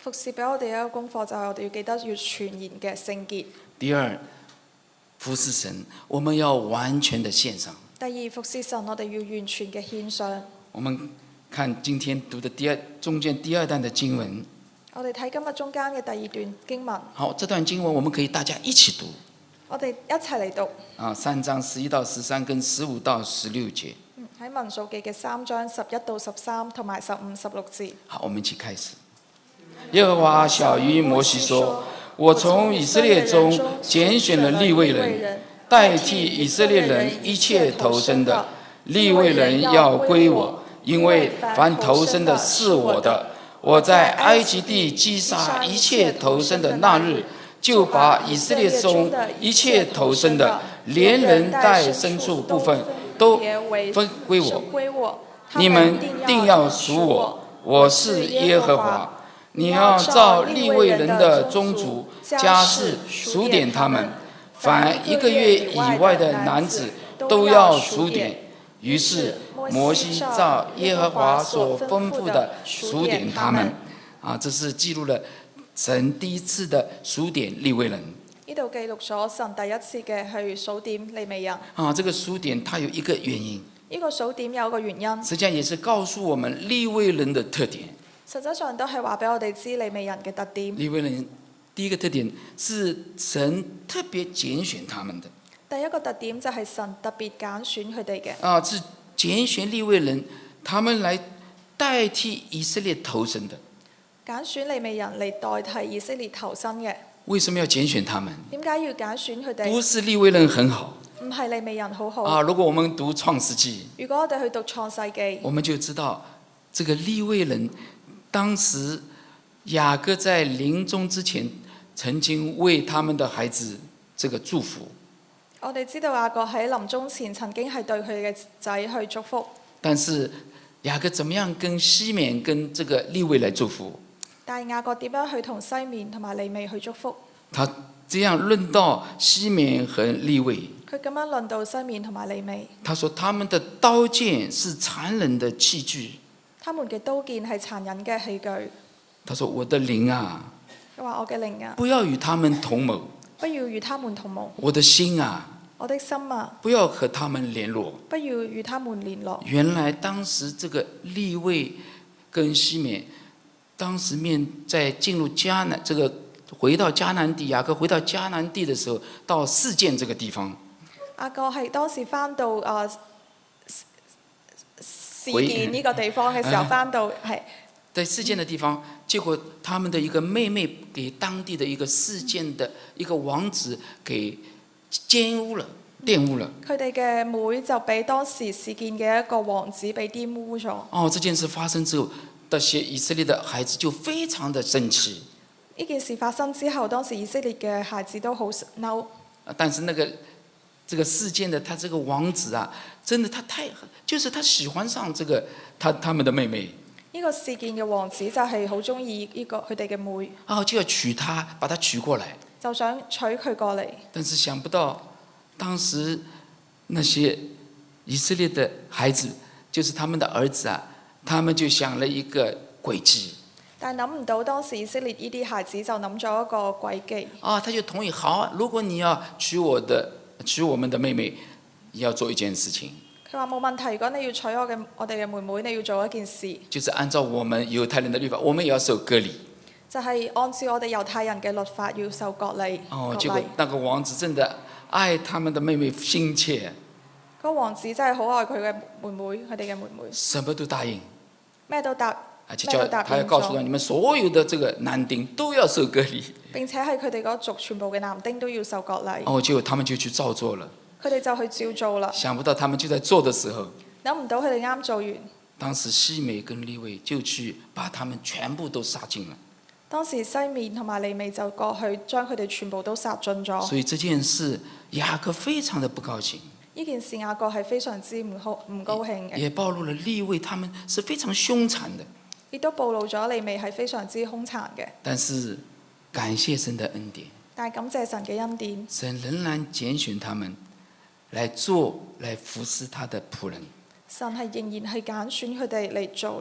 服侍俾我哋一個功課就係我哋要記得要全然嘅聖潔。 第二，服侍神，我們要完全的獻上。 第二，服侍神，我哋要完全嘅獻上。 我們看今天讀的第二中間第二段的經文。 我哋睇今日中間嘅第二段經文。 好，這段經文我們可以大家一起讀。 我哋一齊嚟讀。 啊，三章十一到十三跟十五到十六節。 喺民數記嘅三章十一到十三同埋十五十六節。 好，我們一起開始。耶和華曉諭摩西說：我從以色列中揀選了利未人，代替以色列人一切頭生的。利未人要歸我，因為凡頭生的是我的。我在埃及地擊殺一切頭生的那日，就把以色列中一切頭生的，連人帶牲畜部分，都分歸我。你們定要屬我，我是耶和華。你要照利未人的宗族家室數點他們，凡一個月以外的男子都要數點。於是摩西照耶和華所吩咐的數點他們。啊，這是記錄了神第一次的數點利未人。 呢度記錄咗神第一次嘅去數點利未人。 啊，這個數點它有一個原因。 呢個數點有個原因。 實際上也是告訴我們利未人的特點。 實際上都係話俾我哋知利未人嘅特點。 利未人第一個特點是神特別揀選他們的。 第一個特點就係神特別揀選佢哋嘅。 啊，是揀選利未人，他們來代替以色列頭生的。 揀選利未人嚟代替以色列頭生嘅。 為什麼要揀選他們？ 點解要揀選佢哋？ 不是利未人很好。 唔係利未人好好。 啊，如果我們讀創世紀， 如果我哋去讀創世紀， 我們就知道這個利未人當時雅各在臨終之前，曾經為他們的孩子這個祝福。 我哋知道雅各喺臨終前曾經係對佢嘅仔去祝福。 但是雅各怎麼樣跟西緬跟這個利未來祝福？ 但係雅各點樣去同西面同埋利未去祝福？ 他這樣論到西緬和利未。 佢咁樣論到西面同埋利未。 他說他們的刀劍是殘忍的器具。 他們嘅刀劍係殘忍嘅器具。 他說我的靈啊， 佢話我嘅靈啊， 不要與他們同謀。 不要與他們同謀。 我的心啊， 我的心啊， 不要和他們聯絡。 不要與他們聯絡。 原來當時這個利未跟西緬，當時面在進入迦南，這個回到迦南地，雅各回到迦南地的時候，到示劍這個地方。 雅各係當時翻到啊示劍呢個地方嘅時候，翻到係在示劍的地方，結果他們的一個妹妹給當地的一個示劍的一個王子給玷污了、玷污了。 佢哋嘅妹就俾當時示劍嘅一個王子俾玷污咗。 哦，這件事發生之後，那些以色列的孩子就非常的生氣。 呢件事發生之後，當時以色列嘅孩子都好嬲。 但是那個這個示劍的他這個王子啊，真的他太，就是他喜歡上這個他他們的妹妹。 呢個示劍嘅王子就係好中意呢個佢哋嘅妹。 啊，就要娶她，把她娶過來。 就想娶佢過嚟。 但是想不到，當時那些以色列的孩子，就是他們的兒子啊，他們就想了一個詭計。 但係諗唔到當時以色列呢啲孩子就諗咗一個詭計。 啊，他就同意，好啊，如果你要娶我的，娶我們的妹妹，要做一件事情。 佢話冇問題，如果你要娶我嘅我哋嘅妹妹，你要做一件事。 就是按照我們猶太人的律法，我們也要受割禮。 就係按照我哋猶太人嘅律法要受割禮。 哦，結果那個王子真的愛他們的妹妹心切。 嗰個王子真係好愛佢嘅妹妹，佢哋嘅妹妹。 什麼都答應。 咩都答。 而且叫他要告訴他，你們所有的這個男丁都要受割禮。 並且係佢哋嗰族全部嘅男丁都要受割禮。 哦，結果他們就去照做了。 佢哋就去照做啦。 想不到他們就在做的時候， 諗唔到佢哋啱做完。 當時西美跟利未就去把他們全部都殺盡了。 當時西面同埋利未就過去將佢哋全部都殺盡咗。 所以這件事雅各非常的不高興。 呢件事雅各係非常之唔好唔高興嘅。 也暴露了利未他們是非常兇殘的。 亦都暴露咗利未係非常之兇殘嘅。 但是感謝神的恩典。 但係感謝神嘅恩典。 神仍然揀選他們來做，來服侍他的僕人。 神係仍然係揀選佢哋嚟做嚟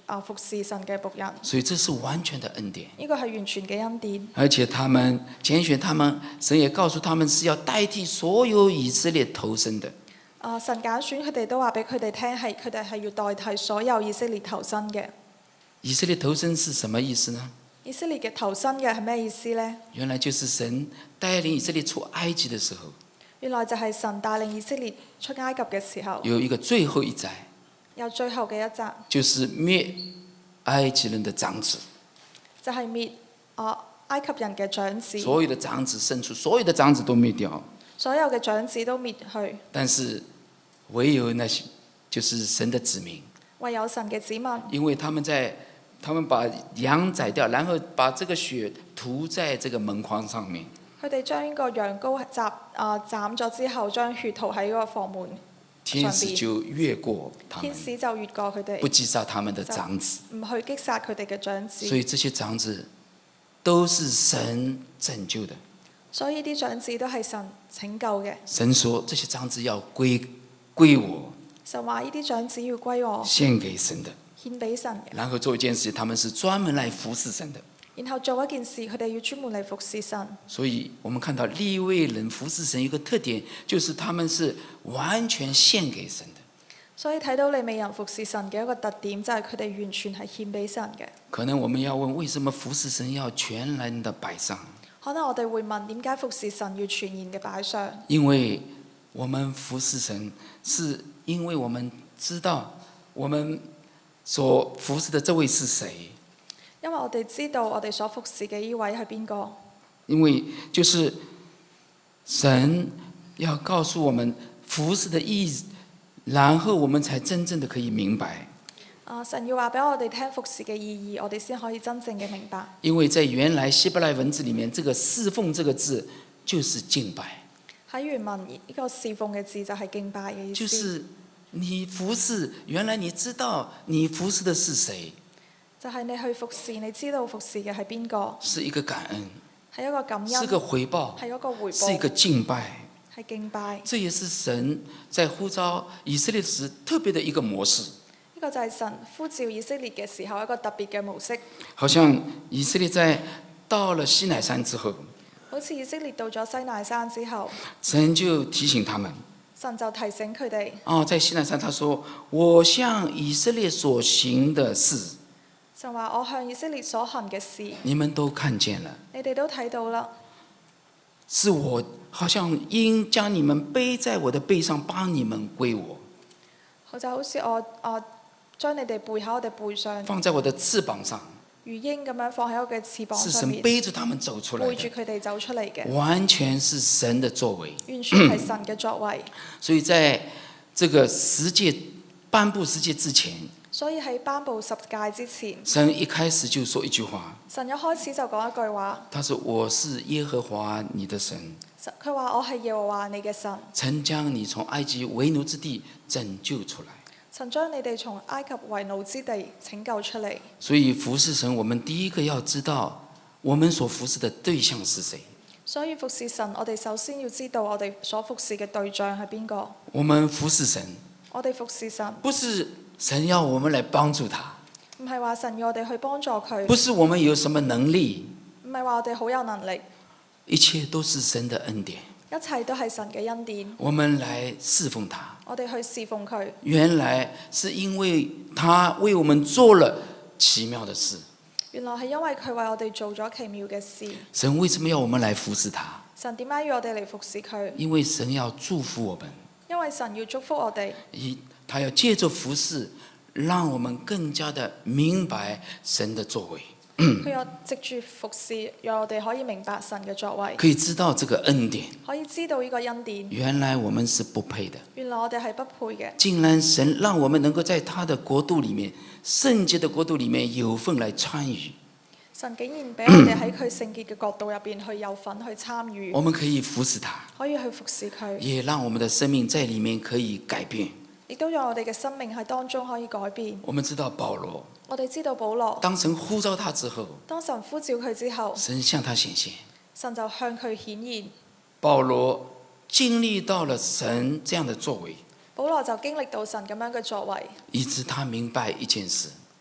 啊服侍神嘅僕人。 所以這是完全的恩典。 呢個係完全嘅恩典。 而且他們揀選他們，神也告訴他們是要代替所有以色列投生的。 啊！神揀選佢哋都話俾佢哋聽，係佢哋係要代替所有以色列投生嘅。 以色列投生是什麼意思呢？ 以色列嘅投生嘅係咩意思呢？ 原來就是神帶領以色列出埃及的時候， 原來就係神帶領以色列出埃及嘅時候， 有一個最後一災， 有最後嘅一責， 就是滅埃及人的長子。 就係滅啊埃及人嘅長子。 所有的長子生出，所有的長子都滅掉。 所有嘅長子都滅去。 但是唯有那些就是神的子民， 唯有神嘅子民， 因為他們在他們把羊宰掉，然後把這個血塗在這個門框上面。 佢哋將呢個羊羔斬啊斬咗之後，將血塗喺嗰個房門天上邊。 使就越過他們， 天使就越過佢哋， 不擊殺他們的長子。 唔去擊殺佢哋嘅長子。 所以這些長子都是神拯救的。 所以啲長子都係神拯救嘅。 神說這些長子要歸歸我， 神話呢啲長子要歸我， 獻給神的。 獻俾神嘅。 然後做一件事，他們是專門來服侍神的。 然後做一件事，佢哋要專門嚟服侍神。 所以我們看到利未人服侍神一個特點，就是他們是完全獻給神的。 所以睇到利未人服侍神嘅一個特點，就係佢哋完全係獻俾神嘅。 可能我們要問，為什麼服侍神要全然的擺上？ 可能我哋會問，點解服侍神要全然嘅擺上？ 因為我們服侍神，是因為我們知道我們所服侍的這位是誰。 因為我哋知道我哋所服侍嘅呢位係邊個。 因為就是神要告訴我們服侍的意義，然後我們才真正的可以明白。 啊！神要話俾我哋聽服侍嘅意義，我哋先可以真正嘅明白。 因為在原來希伯來文字裡面，這個侍奉這個字就是敬拜。 喺原文呢個侍奉嘅字就係敬拜嘅意思。 就是你服侍，原來你知道你服侍的是誰。 就係你去服侍，你知道服侍嘅係邊個？ 是一個感恩， 係一個感恩， 是一個回報， 係一個回報， 是一個敬拜， 係敬拜。 這也是神在呼召以色列時特別的一個模式。 呢個就係神呼召以色列嘅時候一個特別嘅模式。 好像以色列在到了西乃山之後， 好似以色列到咗西乃山之後， 神就提醒他們。 神就提醒佢哋。 哦，在西乃山，他說：我向以色列所行的事。 神話我向以色列所行嘅事， 你們都看見了， 你哋都睇到啦。 是我好像應將你們背在我的背上，幫你們歸我。 就好似我我將你哋背喺我哋背上， 放在我的翅膀上， 如鷹咁樣放喺我嘅翅膀是上面， 神背着他們走出來背住的， 佢哋走出嚟嘅， 完全是神的作為。 完全係神嘅作為。 所以在這個十誡頒布十誡之前， 所以喺頒布十誡之前， 神一開始就說一句話， 神一開始就講一句話， 他說：我是耶和華你的神， 佢話我係耶和華你嘅神， 曾將你從埃及為奴之地拯救出來。 曾將你哋從埃及為奴之地拯救出嚟。 所以服侍神，我們第一個要知道我們所服侍的對象是誰。 所以服侍神，我哋首先要知道我哋所服侍嘅對象係邊個。 我們服侍神， 我哋服侍神， 不是神要我們來幫助他， 唔係話神要我哋去幫助佢， 不是我們有什麼能力， 唔係話我哋好有能力， 一切都是神的恩典。 一切都係神嘅恩典。 我們來侍奉他， 我哋去侍奉佢， 原來是因為他為我們做了奇妙的事。 原來係因為佢為我哋做咗奇妙嘅事。 神為什麼要我們來服侍他？ 神點解要我哋嚟服侍佢？ 因為神要祝福我們， 因為神要祝福我哋， 以他要借着服侍，讓我們更加的明白神的作為。 佢有藉住服侍，讓我哋可以明白神嘅作為， 可以知道這個恩典， 可以知道呢個恩典。 原來我們是不配的， 原來我哋係不配嘅， 竟然神讓我們能夠在他的國度裡面，聖潔的國度裡面有份來參與。 神竟然俾我哋喺佢聖潔嘅國度入邊去有份去參與， 我們可以服侍他， 可以去服侍佢， 也讓我們的生命在裡面可以改變。 亦都讓我哋嘅生命喺當中可以改變。 我們知道保羅， 我哋知道保羅， 當神呼召他之後， 當神呼召佢之後， 神向他顯現， 神就向佢顯現。 保羅經歷到了神這樣的作為， 保羅就經歷到神咁樣嘅作為， 以致他明白一件事，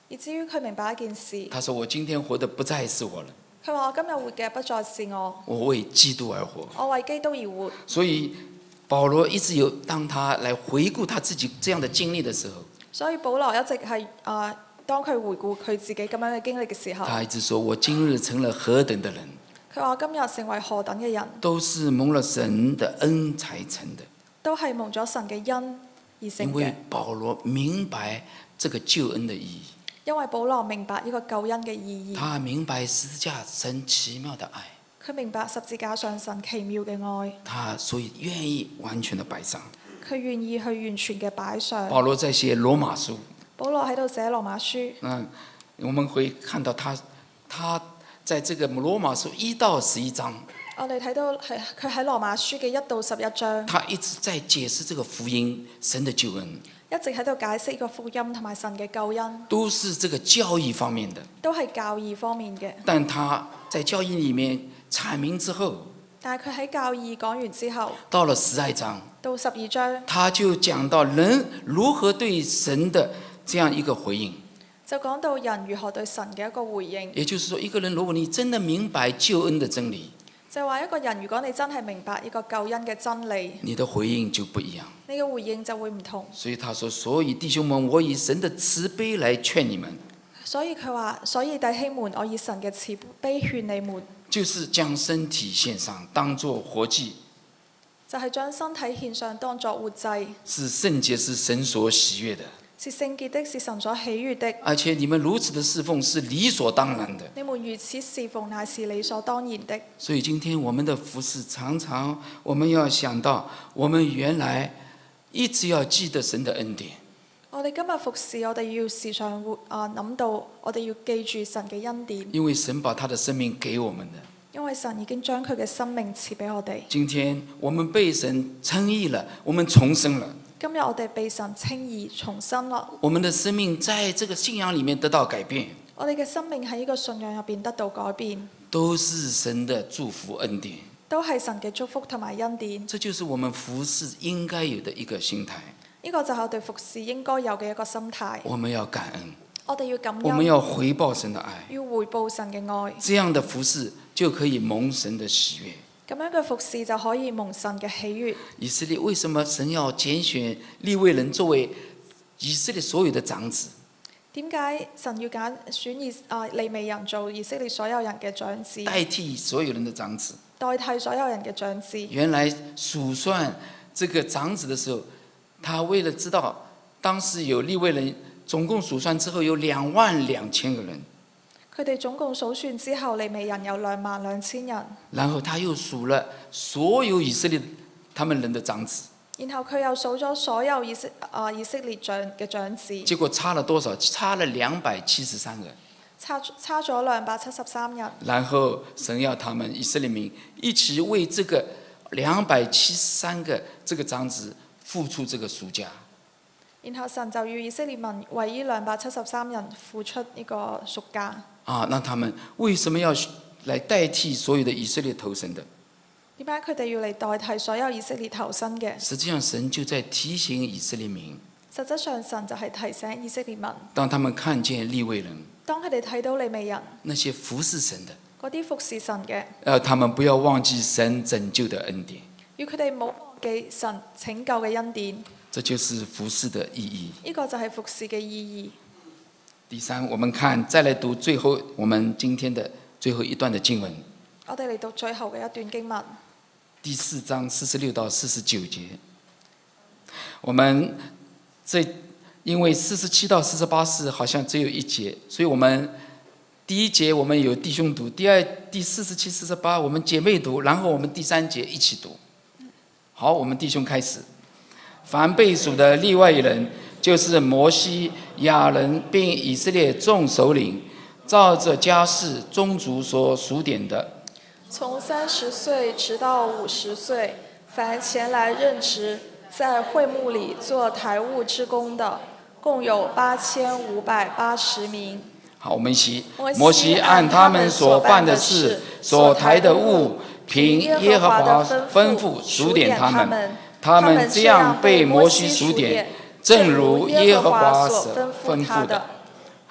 以至於佢明白一件事。 他說：“我今天活的不再是我了， 佢話：我今日活嘅不再是我， 我為基督而活。 我為基督而活。” 所以保羅一直有當他來回顧他自己這樣的經歷的時候， 所以保羅一直係啊、呃，當佢回顧佢自己咁樣嘅經歷嘅時候， 他一直說：“我今日成了何等的人。” 佢話：今日成為何等嘅人， 都是蒙了神的恩才成的。 都係蒙咗神嘅恩而成嘅。 因為保羅明白這個救恩的意義， 因為保羅明白呢個救恩嘅意義， 他明白十字架神奇妙的愛， 佢明白十字架上神奇妙嘅愛， 他所以願意完全的擺上。 佢願意去完全嘅擺上。 保羅在寫羅馬書， 保羅喺度寫羅馬書， 那我們會看到他，他在這個羅馬書一到十一章， 我哋睇到係佢喺羅馬書嘅一到十一章， 他一直在解釋這個福音神的救恩， 一直喺度解釋呢個福音同埋神嘅救恩， 都是這個教義方面的。 都係教義方面嘅。 但他在教義裡面闡明之後， 但係佢喺教義講完之後， 到了十二章， 到十二章， 他就講到人如何對神的這樣一個回應。 就講到人如何對神嘅一個回應。 也就是說，一個人如果你真的明白救恩的真理， 就係話一個人如果你真係明白呢個救恩嘅真理， 你的回應就不一樣。 你嘅回應就會唔同。 所以他說：“所以弟兄們，我以神的慈悲來勸你們。” 所以佢話：所以弟兄們，我以神嘅慈悲勸你們， 就是將身體獻上，當作活祭， 就係將身體獻上當作活祭， 是聖潔，是神所喜悅的。 是聖潔的，是神所喜悅的。 而且你們如此的侍奉是理所當然的。 你們如此侍奉乃是理所當然的。 所以今天我們的服事，常常我們要想到，我們原來一直要記得神的恩典。 我哋今日服侍，我哋要時常活啊諗到，我哋要記住神嘅恩典。 因為神把他的生命給我們的。 因為神已經將佢嘅生命賜俾我哋。 今天我們被神稱義了，我們重生了。 今日我哋被神稱義重生啦。 我們的生命在這個信仰裡面得到改變。 我哋嘅生命喺呢個信仰入邊得到改變。 都是神的祝福恩典。 都係神嘅祝福同埋恩典。 這就是我們服事應該有的一個心態。 呢個就係我哋服侍應該有嘅一個心態。 我們要感恩。 我哋要感恩。 我們要回報神的愛。 要回報神嘅愛。 這樣的服事就可以蒙神的喜悅。 咁樣嘅服侍就可以蒙神嘅喜悅。 以色列為什麼神要揀選利未人作為以色列所有的長子？ 點解神要揀選以啊利未人做以色列所有人嘅長子？ 代替所有人的長子。 代替所有人嘅長子。 原來數算這個長子的時候，他為了知道當時有利未人，總共數算之後有兩萬兩千個人。 佢哋總共數算之後，利未人有兩萬兩千人。 然後他又數了所有以色列他們人的長子。 然後佢又數咗所有以色啊以色列長嘅長子。 結果差了多少？差了兩百七十三個。 差差咗兩百七十三人。 然後神要他們以色列民一起為這個兩百七十三個這個長子付出這個贖價。 然後神就要以色列民為呢兩百七十三人付出呢個贖價。 啊，那他們為什麼要來代替所有的以色列投生的？ 點解佢哋要嚟代替所有以色列投生嘅？ 實際上神就在提醒以色列民。 實質上神就係提醒以色列民。 當他們看見利未人， 當佢哋睇到利未人， 那些服侍神的， 嗰啲服侍神嘅， 呃，他們不要忘記神拯救的恩典。 要佢哋冇忘記神拯救嘅恩典。 這就是服侍的意義。 呢個就係服侍嘅意義。 第三，我們看再來讀最後我們今天的最後一段的經文。 我哋嚟讀最後嘅一段經文。 第四章四十六到四十九節。我們這因為四十七到四十八是好像只有一節，所以我們第一節我們有弟兄讀，第二第四十七、四十八我們姐妹讀，然後我們第三節一起讀。好，我們弟兄開始。凡被數的利未人，就是摩西、亞倫並以色列眾首領，照着家室宗族所數點的。 從三十歲直到五十歲，凡前來任職，在會幕裡做台務之工的，共有八千五百八十名。 好，我們一起。摩西按他們所辦的事、所抬的物，憑耶和華吩咐數點他們。他們這樣被摩西數點，正如耶和華所吩咐的。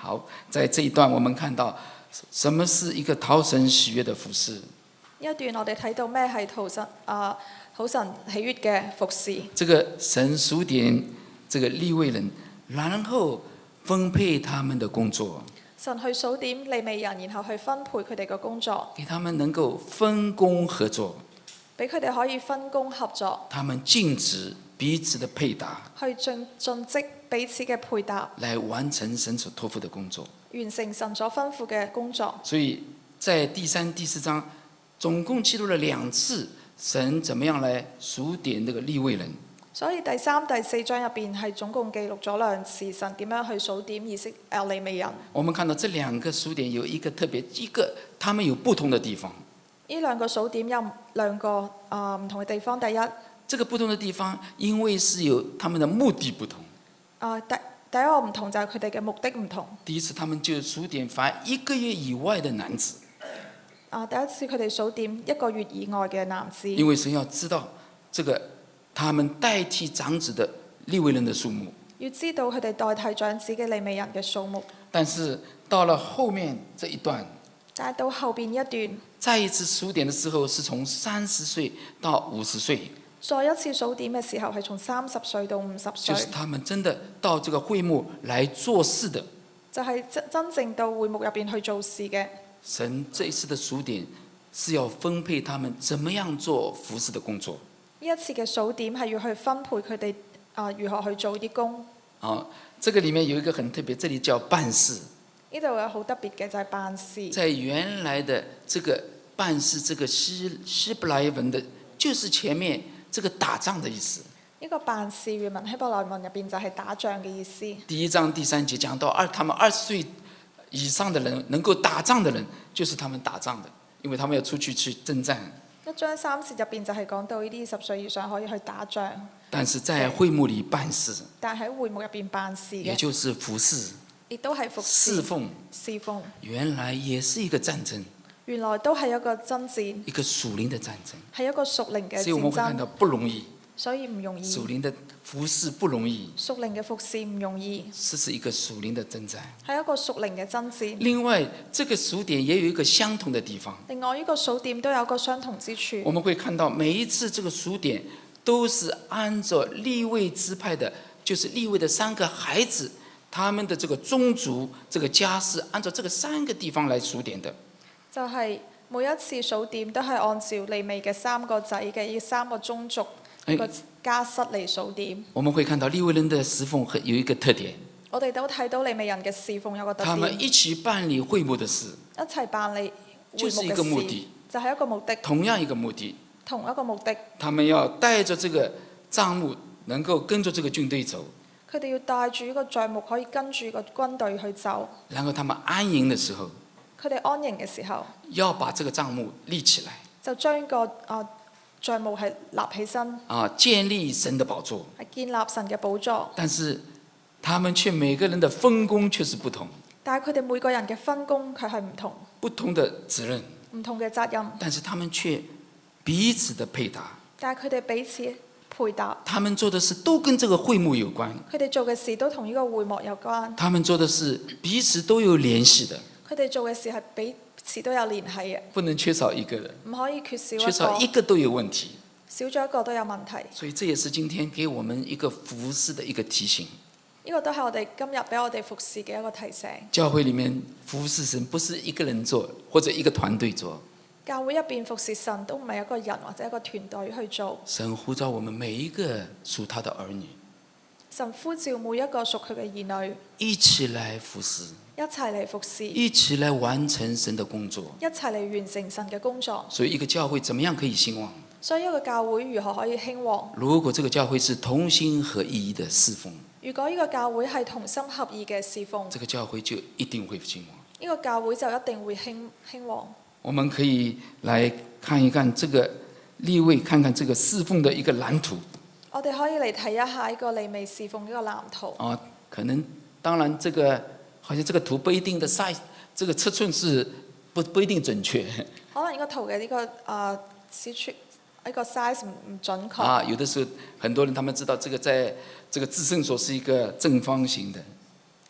好，在這一段我們看到什麼是一個討神喜悅的服事。 呢一段我哋睇到咩係討神啊討神喜悅嘅服事。 這個神數點這個利未人，然後分配他們的工作。 神去數點利未人，然後去分配佢哋嘅工作， 給他們能夠分工合作， 俾佢哋可以分工合作， 他們盡職彼此的配搭， 去盡盡職彼此嘅配搭， 來完成神所託付的工作。 完成神所吩咐嘅工作。 所以在第三、第四章，總共記錄了兩次神怎麼樣來數點這個利未人。 所以第三、第四章入邊係總共記錄咗兩次神點樣去數點以色列利未人。 我們看到這兩個數點有一個特別，一個他們有不同的地方。 呢兩個數點有兩個啊唔同嘅地方。第一， 這個不同的地方，因為是有他們的目的不同。 啊第第一個唔同就係佢哋嘅目的唔同。 第一次他們就數點凡一個月以外的男子。 啊第一次佢哋數點一個月以外嘅男子。 因為神要知道這個。他們代替長子的利未人的數目， 要知道佢哋代替長子嘅利未人嘅數目。 但是到了後面這一段， 但係到後邊一段， 再一次數點的時候，是從三十歲到五十歲。 再一次數點嘅時候係從三十歲到五十歲。 就是他們真的到這個會幕來做事的。 就係真真正到會幕入邊去做事嘅。 神這一次的數點是要分配他們怎麼樣做服事的工作。 呢一次嘅數點係要去分配佢哋啊如何去做啲工。 啊，這個裡面有一個很特別，這裡叫辦事。 呢度有好特別嘅就係辦事。 在原來的這個辦事，這個希希伯來文的，就是前面這個打仗的意思。 呢個辦事原文希伯來文入邊就係打仗嘅意思。 第一章第三節講到二，他們二十歲以上的人能夠打仗的人，就是他們打仗的，因為他們要出去去征戰。 一章三節入邊就係講到呢啲十歲以上可以去打仗， 但是在會幕裡辦事， 但喺會幕入邊辦事嘅， 也就是服事， 亦都係服侍侍奉， 侍奉， 原來也是一個戰爭， 原來都係一個爭戰， 一個屬靈的戰爭， 係一個屬靈嘅所以我們會看戰爭， 到不容易， 所以唔容易。 屬靈的服事不容易， 屬靈嘅服侍唔容易， 這是一個屬靈的征戰。 係一個屬靈嘅爭戰。 另外，這個數點也有一個相同的地方。 另外呢個數點都有一個相同之處。 我們會看到每一次這個數點都是按照利未支派的，就是利未的三個孩子，他們的這個宗族、這個家世，按照這個三個地方來數點的。 就係每一次數點都係按照利未嘅三個仔嘅呢三個宗族個家室嚟數點。 我們會看到利未人的侍奉有一個特點， 我哋都睇到利未人嘅侍奉有個特點。 他們一起辦理會幕的事， 一齊辦理會幕就是一個目的， 就係一個目的， 同樣一個目的， 同一個目的。 他們要帶着這個帳幕，能夠跟着這個軍隊走。 佢哋要帶住呢個帳幕，可以跟住個軍隊去走。 然後他們安營的時候， 佢哋安營嘅時候， 要把這個帳幕立起來， 就將個啊帳幕係立起身， 啊，建立神的寶座， 係建立神嘅寶座。 但是他們卻每個人的分工卻是不同， 但係佢哋每個人嘅分工卻係唔同， 不同的責任， 唔同嘅責任。 但是他們卻彼此的配搭， 但係佢哋彼此配搭， 他們做的事都跟這個會幕有關， 佢哋做嘅事都同呢個會幕有關。 他們做的事彼此都有聯繫的， 佢哋做嘅事係彼此都有聯繫嘅， 不能缺少一個人， 唔可以缺少缺少一個， 一個都有問題。 少咗一個都有問題。 所以這也是今天給我們一個服事的一個提醒。 呢個都係我哋今日俾我哋服侍嘅一個提醒。 教會裡面服事神不是一個人做，或者一個團隊做。 教會入邊服侍神都唔係一個人或者一個團隊去做。 神呼召我們每一個屬他的兒女， 神呼召每一個屬佢嘅兒女， 一起來服事， 一齊嚟服侍， 一起來完成神的工作。 一齊嚟完成神嘅工作。 所以一個教會怎麼樣可以興旺？ 所以一個教會如何可以興旺？ 如果這個教會是同心合意的侍奉， 如果呢個教會係同心合意嘅侍奉， 這個教會就一定會興旺。 呢個教會就一定會興興旺。 我們可以來看一看這個利未，看看這個侍奉的一個藍圖。 我哋可以嚟睇一下呢個利未侍奉呢個藍圖。 啊，可能當然這個好像這個圖不一定的 size，這個尺寸是不不一定準確。 可能呢個圖嘅呢、這個啊尺寸呢個 size 唔唔準確。 啊，有的時候很多人他們知道這個在這個至聖所是一個正方形的，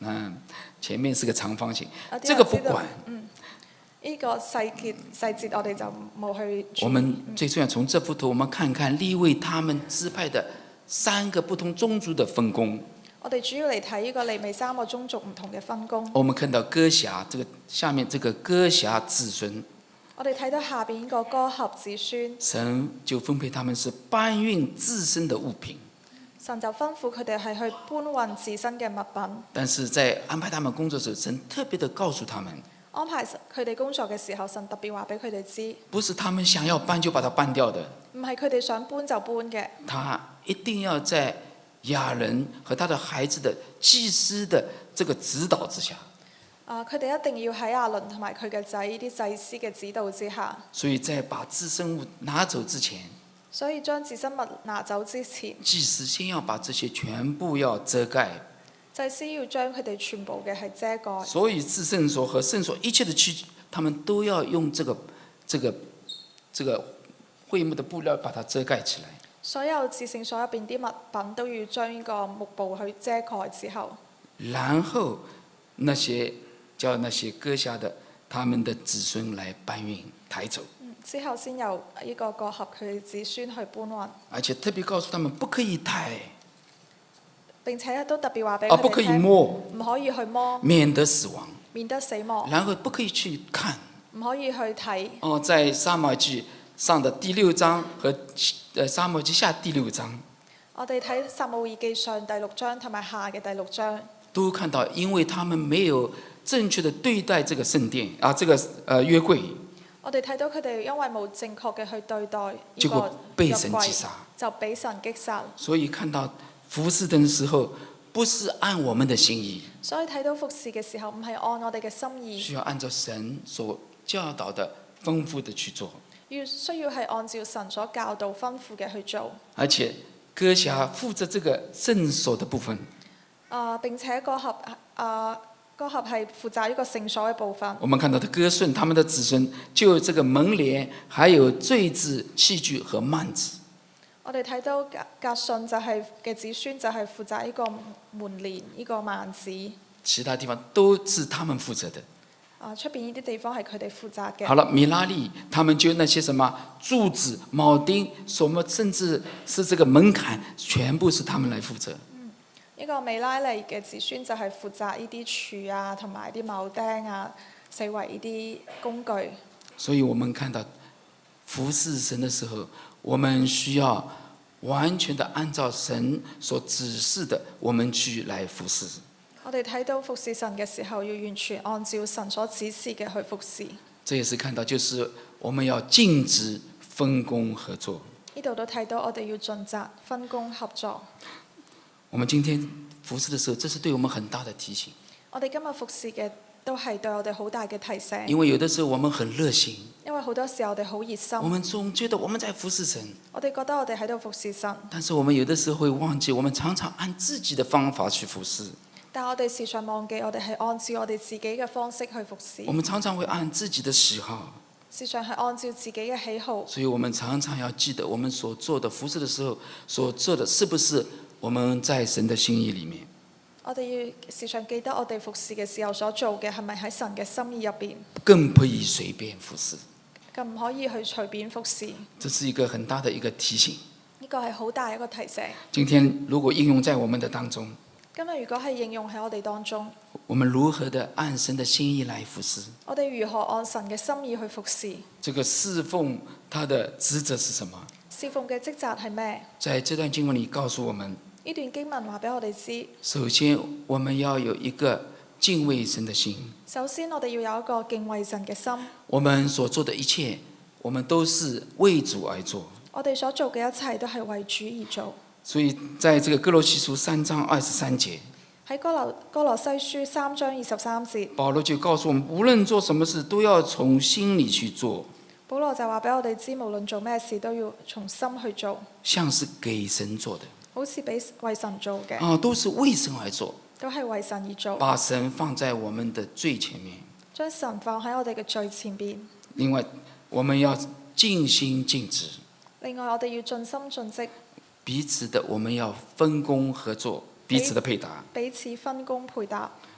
嗯，前面是个長方形， 有啲這個不人知道管。 嗯，呢、個細節細節我哋就冇去注我意。 們最重要從這幅圖，我們看看利未他們支派的三個不同宗族的分工。 我哋主要嚟睇呢個利未三個宗族唔同嘅分工。 我們看到哥轄，這個下面這個哥轄子孫， 我哋睇到下邊呢個歌合子孫， 神就分配他們是搬運自身的物品。 神就吩咐佢哋係去搬運自身嘅物品。 但是在安排他們工作時，神特別的告訴他們， 安排佢哋工作嘅時候，神特別話俾佢哋知， 不是他們想要搬就把它搬掉的， 唔係佢哋想搬就搬嘅。 他一定要在亞人和他的孩子的祭司的這個指導之下。 啊，佢哋一定要喺亞倫同埋佢嘅仔呢啲祭司嘅指導之下。 所以在把自身物拿走之前， 所以將自身物拿走之前， 祭司先要把這些全部要遮蓋。 祭司要將佢哋全部嘅係遮蓋。 所以至聖所和聖所一切的區，他們都要用這個、這個、這個會幕的布料把它遮蓋起來。 所有至聖所入邊啲物品都要將呢個幕布去遮蓋之後， 然後那些叫那些割下的他們的子孫來搬運抬走。 之後先由呢個國合佢子孫去搬運。 而且特別告訴他們不可以抬， 並且都特別話俾啊，不可以佢哋聽， 摸， 唔可以去摸， 免得死亡。 免得死亡， 然後不可以去看。 唔可以去睇。 哦，在撒母耳記上的第六章和呃撒母耳記下第六章， 我哋睇撒母耳記上第六章同埋下嘅第六章， 都看到，因為他們沒有正確的對待這個聖殿啊，這個呃約櫃， 我哋睇到佢哋因為冇正確嘅去對待呢結果個約被神擊櫃， 殺。 就俾神擊殺。 所以看到服侍的時候，不是按我們的心意， 所以睇到服侍嘅時候，唔係按我哋嘅心意， 需要按照神所教導的吩咐的去做。 要需要係按照神所教導吩咐嘅去做。 而且哥轄負責這個聖所的部分， 啊、並且歌合啊歌合係負責呢個聖所嘅部分。 我們看到的歌順他們的子孫就有這個門簾，還有繸子器具和幔子。 我哋睇到格格順就係、嘅子孫就係負責呢個門簾呢、呢個幔子。 其他地方都是他們負責的。 啊，出邊呢啲地方係佢哋負責嘅。 好了，米拉利他們就那些什麼柱子、鉚釘，什麼甚至是這個門檻，全部是他們來負責。 嗯，呢個美拉利嘅子孫就係負責呢啲柱啊，同埋啲鉚釘啊，四圍呢啲工具。 所以我們看到服侍神的時候，我們需要完全的按照神所指示的，我們去來服侍。 我哋睇到服侍神嘅時候，要完全按照神所指示嘅去服侍。 這也是看到，就是我們要盡職分工合作。 呢度都睇到我哋要盡責分工合作。 我們今天服侍的時候，這是對我們很大的提醒。 我哋今日服侍嘅都係對我哋好大嘅提醒。 因為有的時候我們很熱心， 因為好多時候我哋好熱心， 我們總覺得我們在服侍神， 我哋覺得我哋喺度服侍神， 但是我們有的時候會忘記，我們常常按自己的方法去服侍。 但我哋時常忘記，我哋係按照我哋自己嘅方式去服侍。 我們常常會按自己的喜好， 時常係按照自己嘅喜好。 所以我們常常要記得，我們所做的服侍的時候，所做的是不是我們在神的心意裡面。 我哋要時常記得，我哋服侍嘅時候所做嘅係咪喺神嘅心意入邊？ 更不宜隨便服侍， 更唔可以去隨便服侍。 這是一個很大的一個提醒。 呢個係好大一個提醒。 今天如果應用在我們的當中， 今日如果係應用喺我哋當中， 我們如何的按神的心意來服侍？ 我哋如何按神嘅心意去服侍？ 這個侍奉它的職責是什麼？ 侍奉嘅職責係咩？ 在這段經文裡告訴我們， 呢段經文話俾我哋知。 首先我們要有一個敬畏神的心。 首先我哋要有一個敬畏神嘅心。 我們所做的一切，我們都是為主而做。 我哋所做嘅一切都係為主而做。 所以，在這個歌羅西書三章二十三節， 喺哥羅哥羅西書三章二十三節， 保羅就告訴我們，無論做什麼事，都要從心裡去做。 保羅就話俾我哋知，無論做咩事都要從心去做， 像是給神做的， 好似俾為神做嘅， 啊，都是為神而做， 都係為神而做， 把神放在我們的最前面。 將神放喺我哋嘅最前邊。 另外，我們要盡心盡職。 另外，我哋要盡心盡職。 彼此的，我們要分工合作，彼此的配搭。 彼此分工配搭。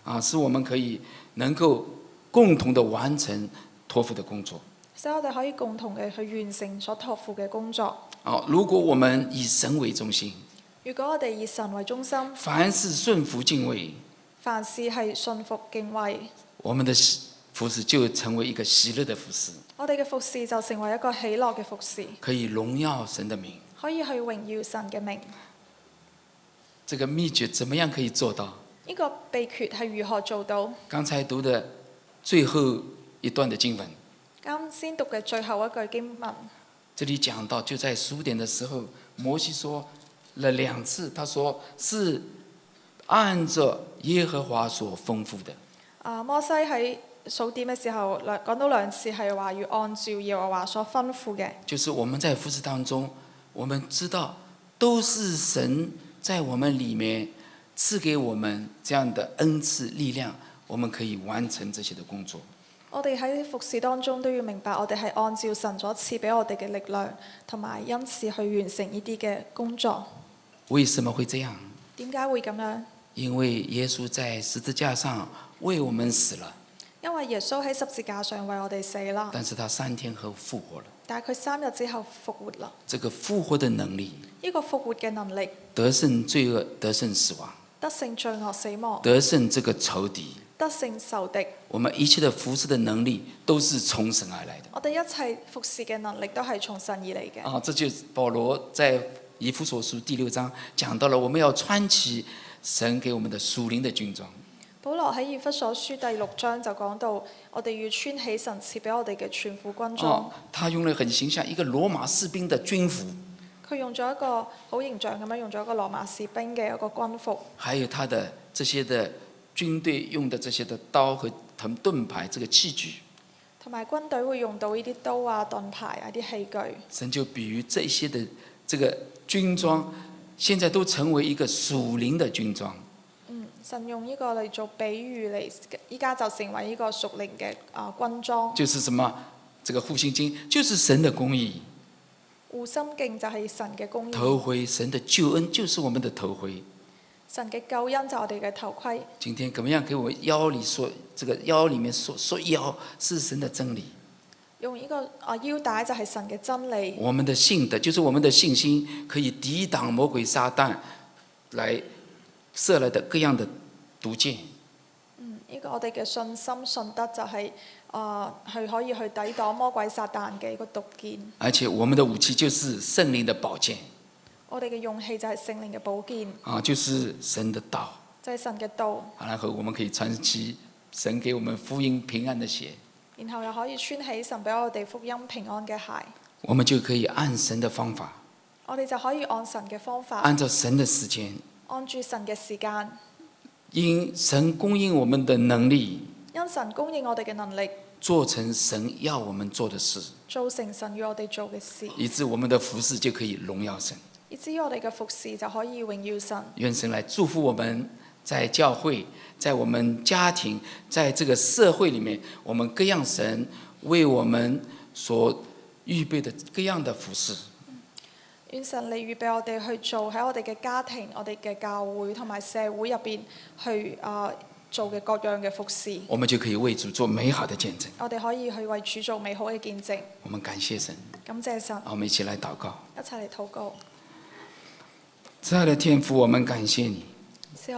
啊，使我們可以能夠共同的完成託付的工作。 使我哋可以共同嘅去完成所託付嘅工作。 啊，如果我們以神為中心， 如果我哋以神為中心， 凡事順服敬畏， 凡事係信服敬畏， 我們的服事就成為一個喜樂的服事， 我哋嘅服事就成為一個喜樂嘅服事， 可以榮耀神的名。 可以去榮耀神嘅名。 這個秘訣怎麼樣可以做到？ 呢個秘訣係如何做到？ 剛才讀的最後一段的經文， 啱先讀嘅最後一句經文， 這裡講到就在數點的時候，摩西說了兩次，他說是按着耶和華所吩咐的。 啊，摩西喺數點嘅時候兩講到兩次係話要按照耶和華所吩咐嘅。 就是我們在服事當中，我們知道都是神在我們裡面賜給我們這樣的恩賜力量，我們可以完成這些的工作。 我哋喺服事當中都要明白，我哋係按照神所賜俾我哋嘅力量同埋恩賜去完成呢啲嘅工作。 為什麼會這樣？ 點解會咁樣？ 因為耶穌在十字架上為我們死了， 因為耶穌喺十字架上為我哋死啦， 但是他三天後復活了。 但係佢三日之後復活啦。 這個復活的能力， 呢個復活嘅能力， 得勝罪惡，得勝死亡， 得勝罪惡死亡， 得勝這個仇敵， 得勝仇敵。 我們一切的服事的能力都是從神而來的。 我哋一切服事嘅能力都係從神而嚟嘅。 啊，這就是保羅在以弗所書第六章講到了，我們要穿起神給我們的屬靈的軍裝。 保羅喺以弗所書第六章就講到，我哋要穿起神賜俾我哋嘅全副軍裝。 哦，他用了很形象一個羅馬士兵的軍服， 佢用咗一個好形象咁樣用咗一個羅馬士兵嘅一個軍服， 還有他的這些的軍隊用的這些的刀和盾盾牌這個器具。 同埋軍隊會用到呢啲刀啊、盾牌啊啲器具。 神就比喻這些的這個軍裝，現在都成為一個屬靈的軍裝。 嗯，神用呢個嚟做比喻嚟，依家就成為呢個屬靈嘅啊軍裝。 就是什麼？這個護心經就是神的公義。 護心鏡就係神嘅公義。 頭盔，神的救恩就是我們的頭盔。 神嘅救恩就係我哋嘅頭盔。 今天怎麼樣給我腰裏說，這個腰裡面說說腰是神的真理。 用呢個啊腰帶就係神嘅真理。 我們的信德就是我們的信心，可以抵擋魔鬼撒旦來射來的各樣的毒箭。 嗯，呢個我哋嘅信心信德就係啊，係可以去抵擋魔鬼撒旦嘅一個毒箭。 而且我們的武器就是聖靈的寶劍。 我哋嘅勇氣就係聖靈嘅寶劍。 啊，就是神的道。 就係神嘅道。 然後我們可以穿起神給我們福音平安的鞋。 然後又可以穿起神俾我哋福音平安嘅鞋。 我們就可以按神的方法。 我哋就可以按神嘅方法。 按照神的時間。 按住神嘅時間。 因神供應我們的能力。 因神供應我哋嘅能力。 做成神要我們做的事。 做成神要我哋做嘅事。 以致我們的服事就可以榮耀神。 以至於我哋嘅服事就可以榮耀神。 願神來祝福我們，在教會，在我們家庭，在這個社會裡面，我們各樣神為我們所預備的各樣的服事。 願神你預備我哋去做喺我哋嘅家庭、我哋嘅教會同埋社會入邊去啊、呃、做嘅各樣嘅服事。 我們就可以為主做美好的見證。 我哋可以去為主做美好嘅見證。 我們感謝神。 感謝神。 我們一起來禱告。 一齊嚟禱告。 慈愛的天父，我們感謝你。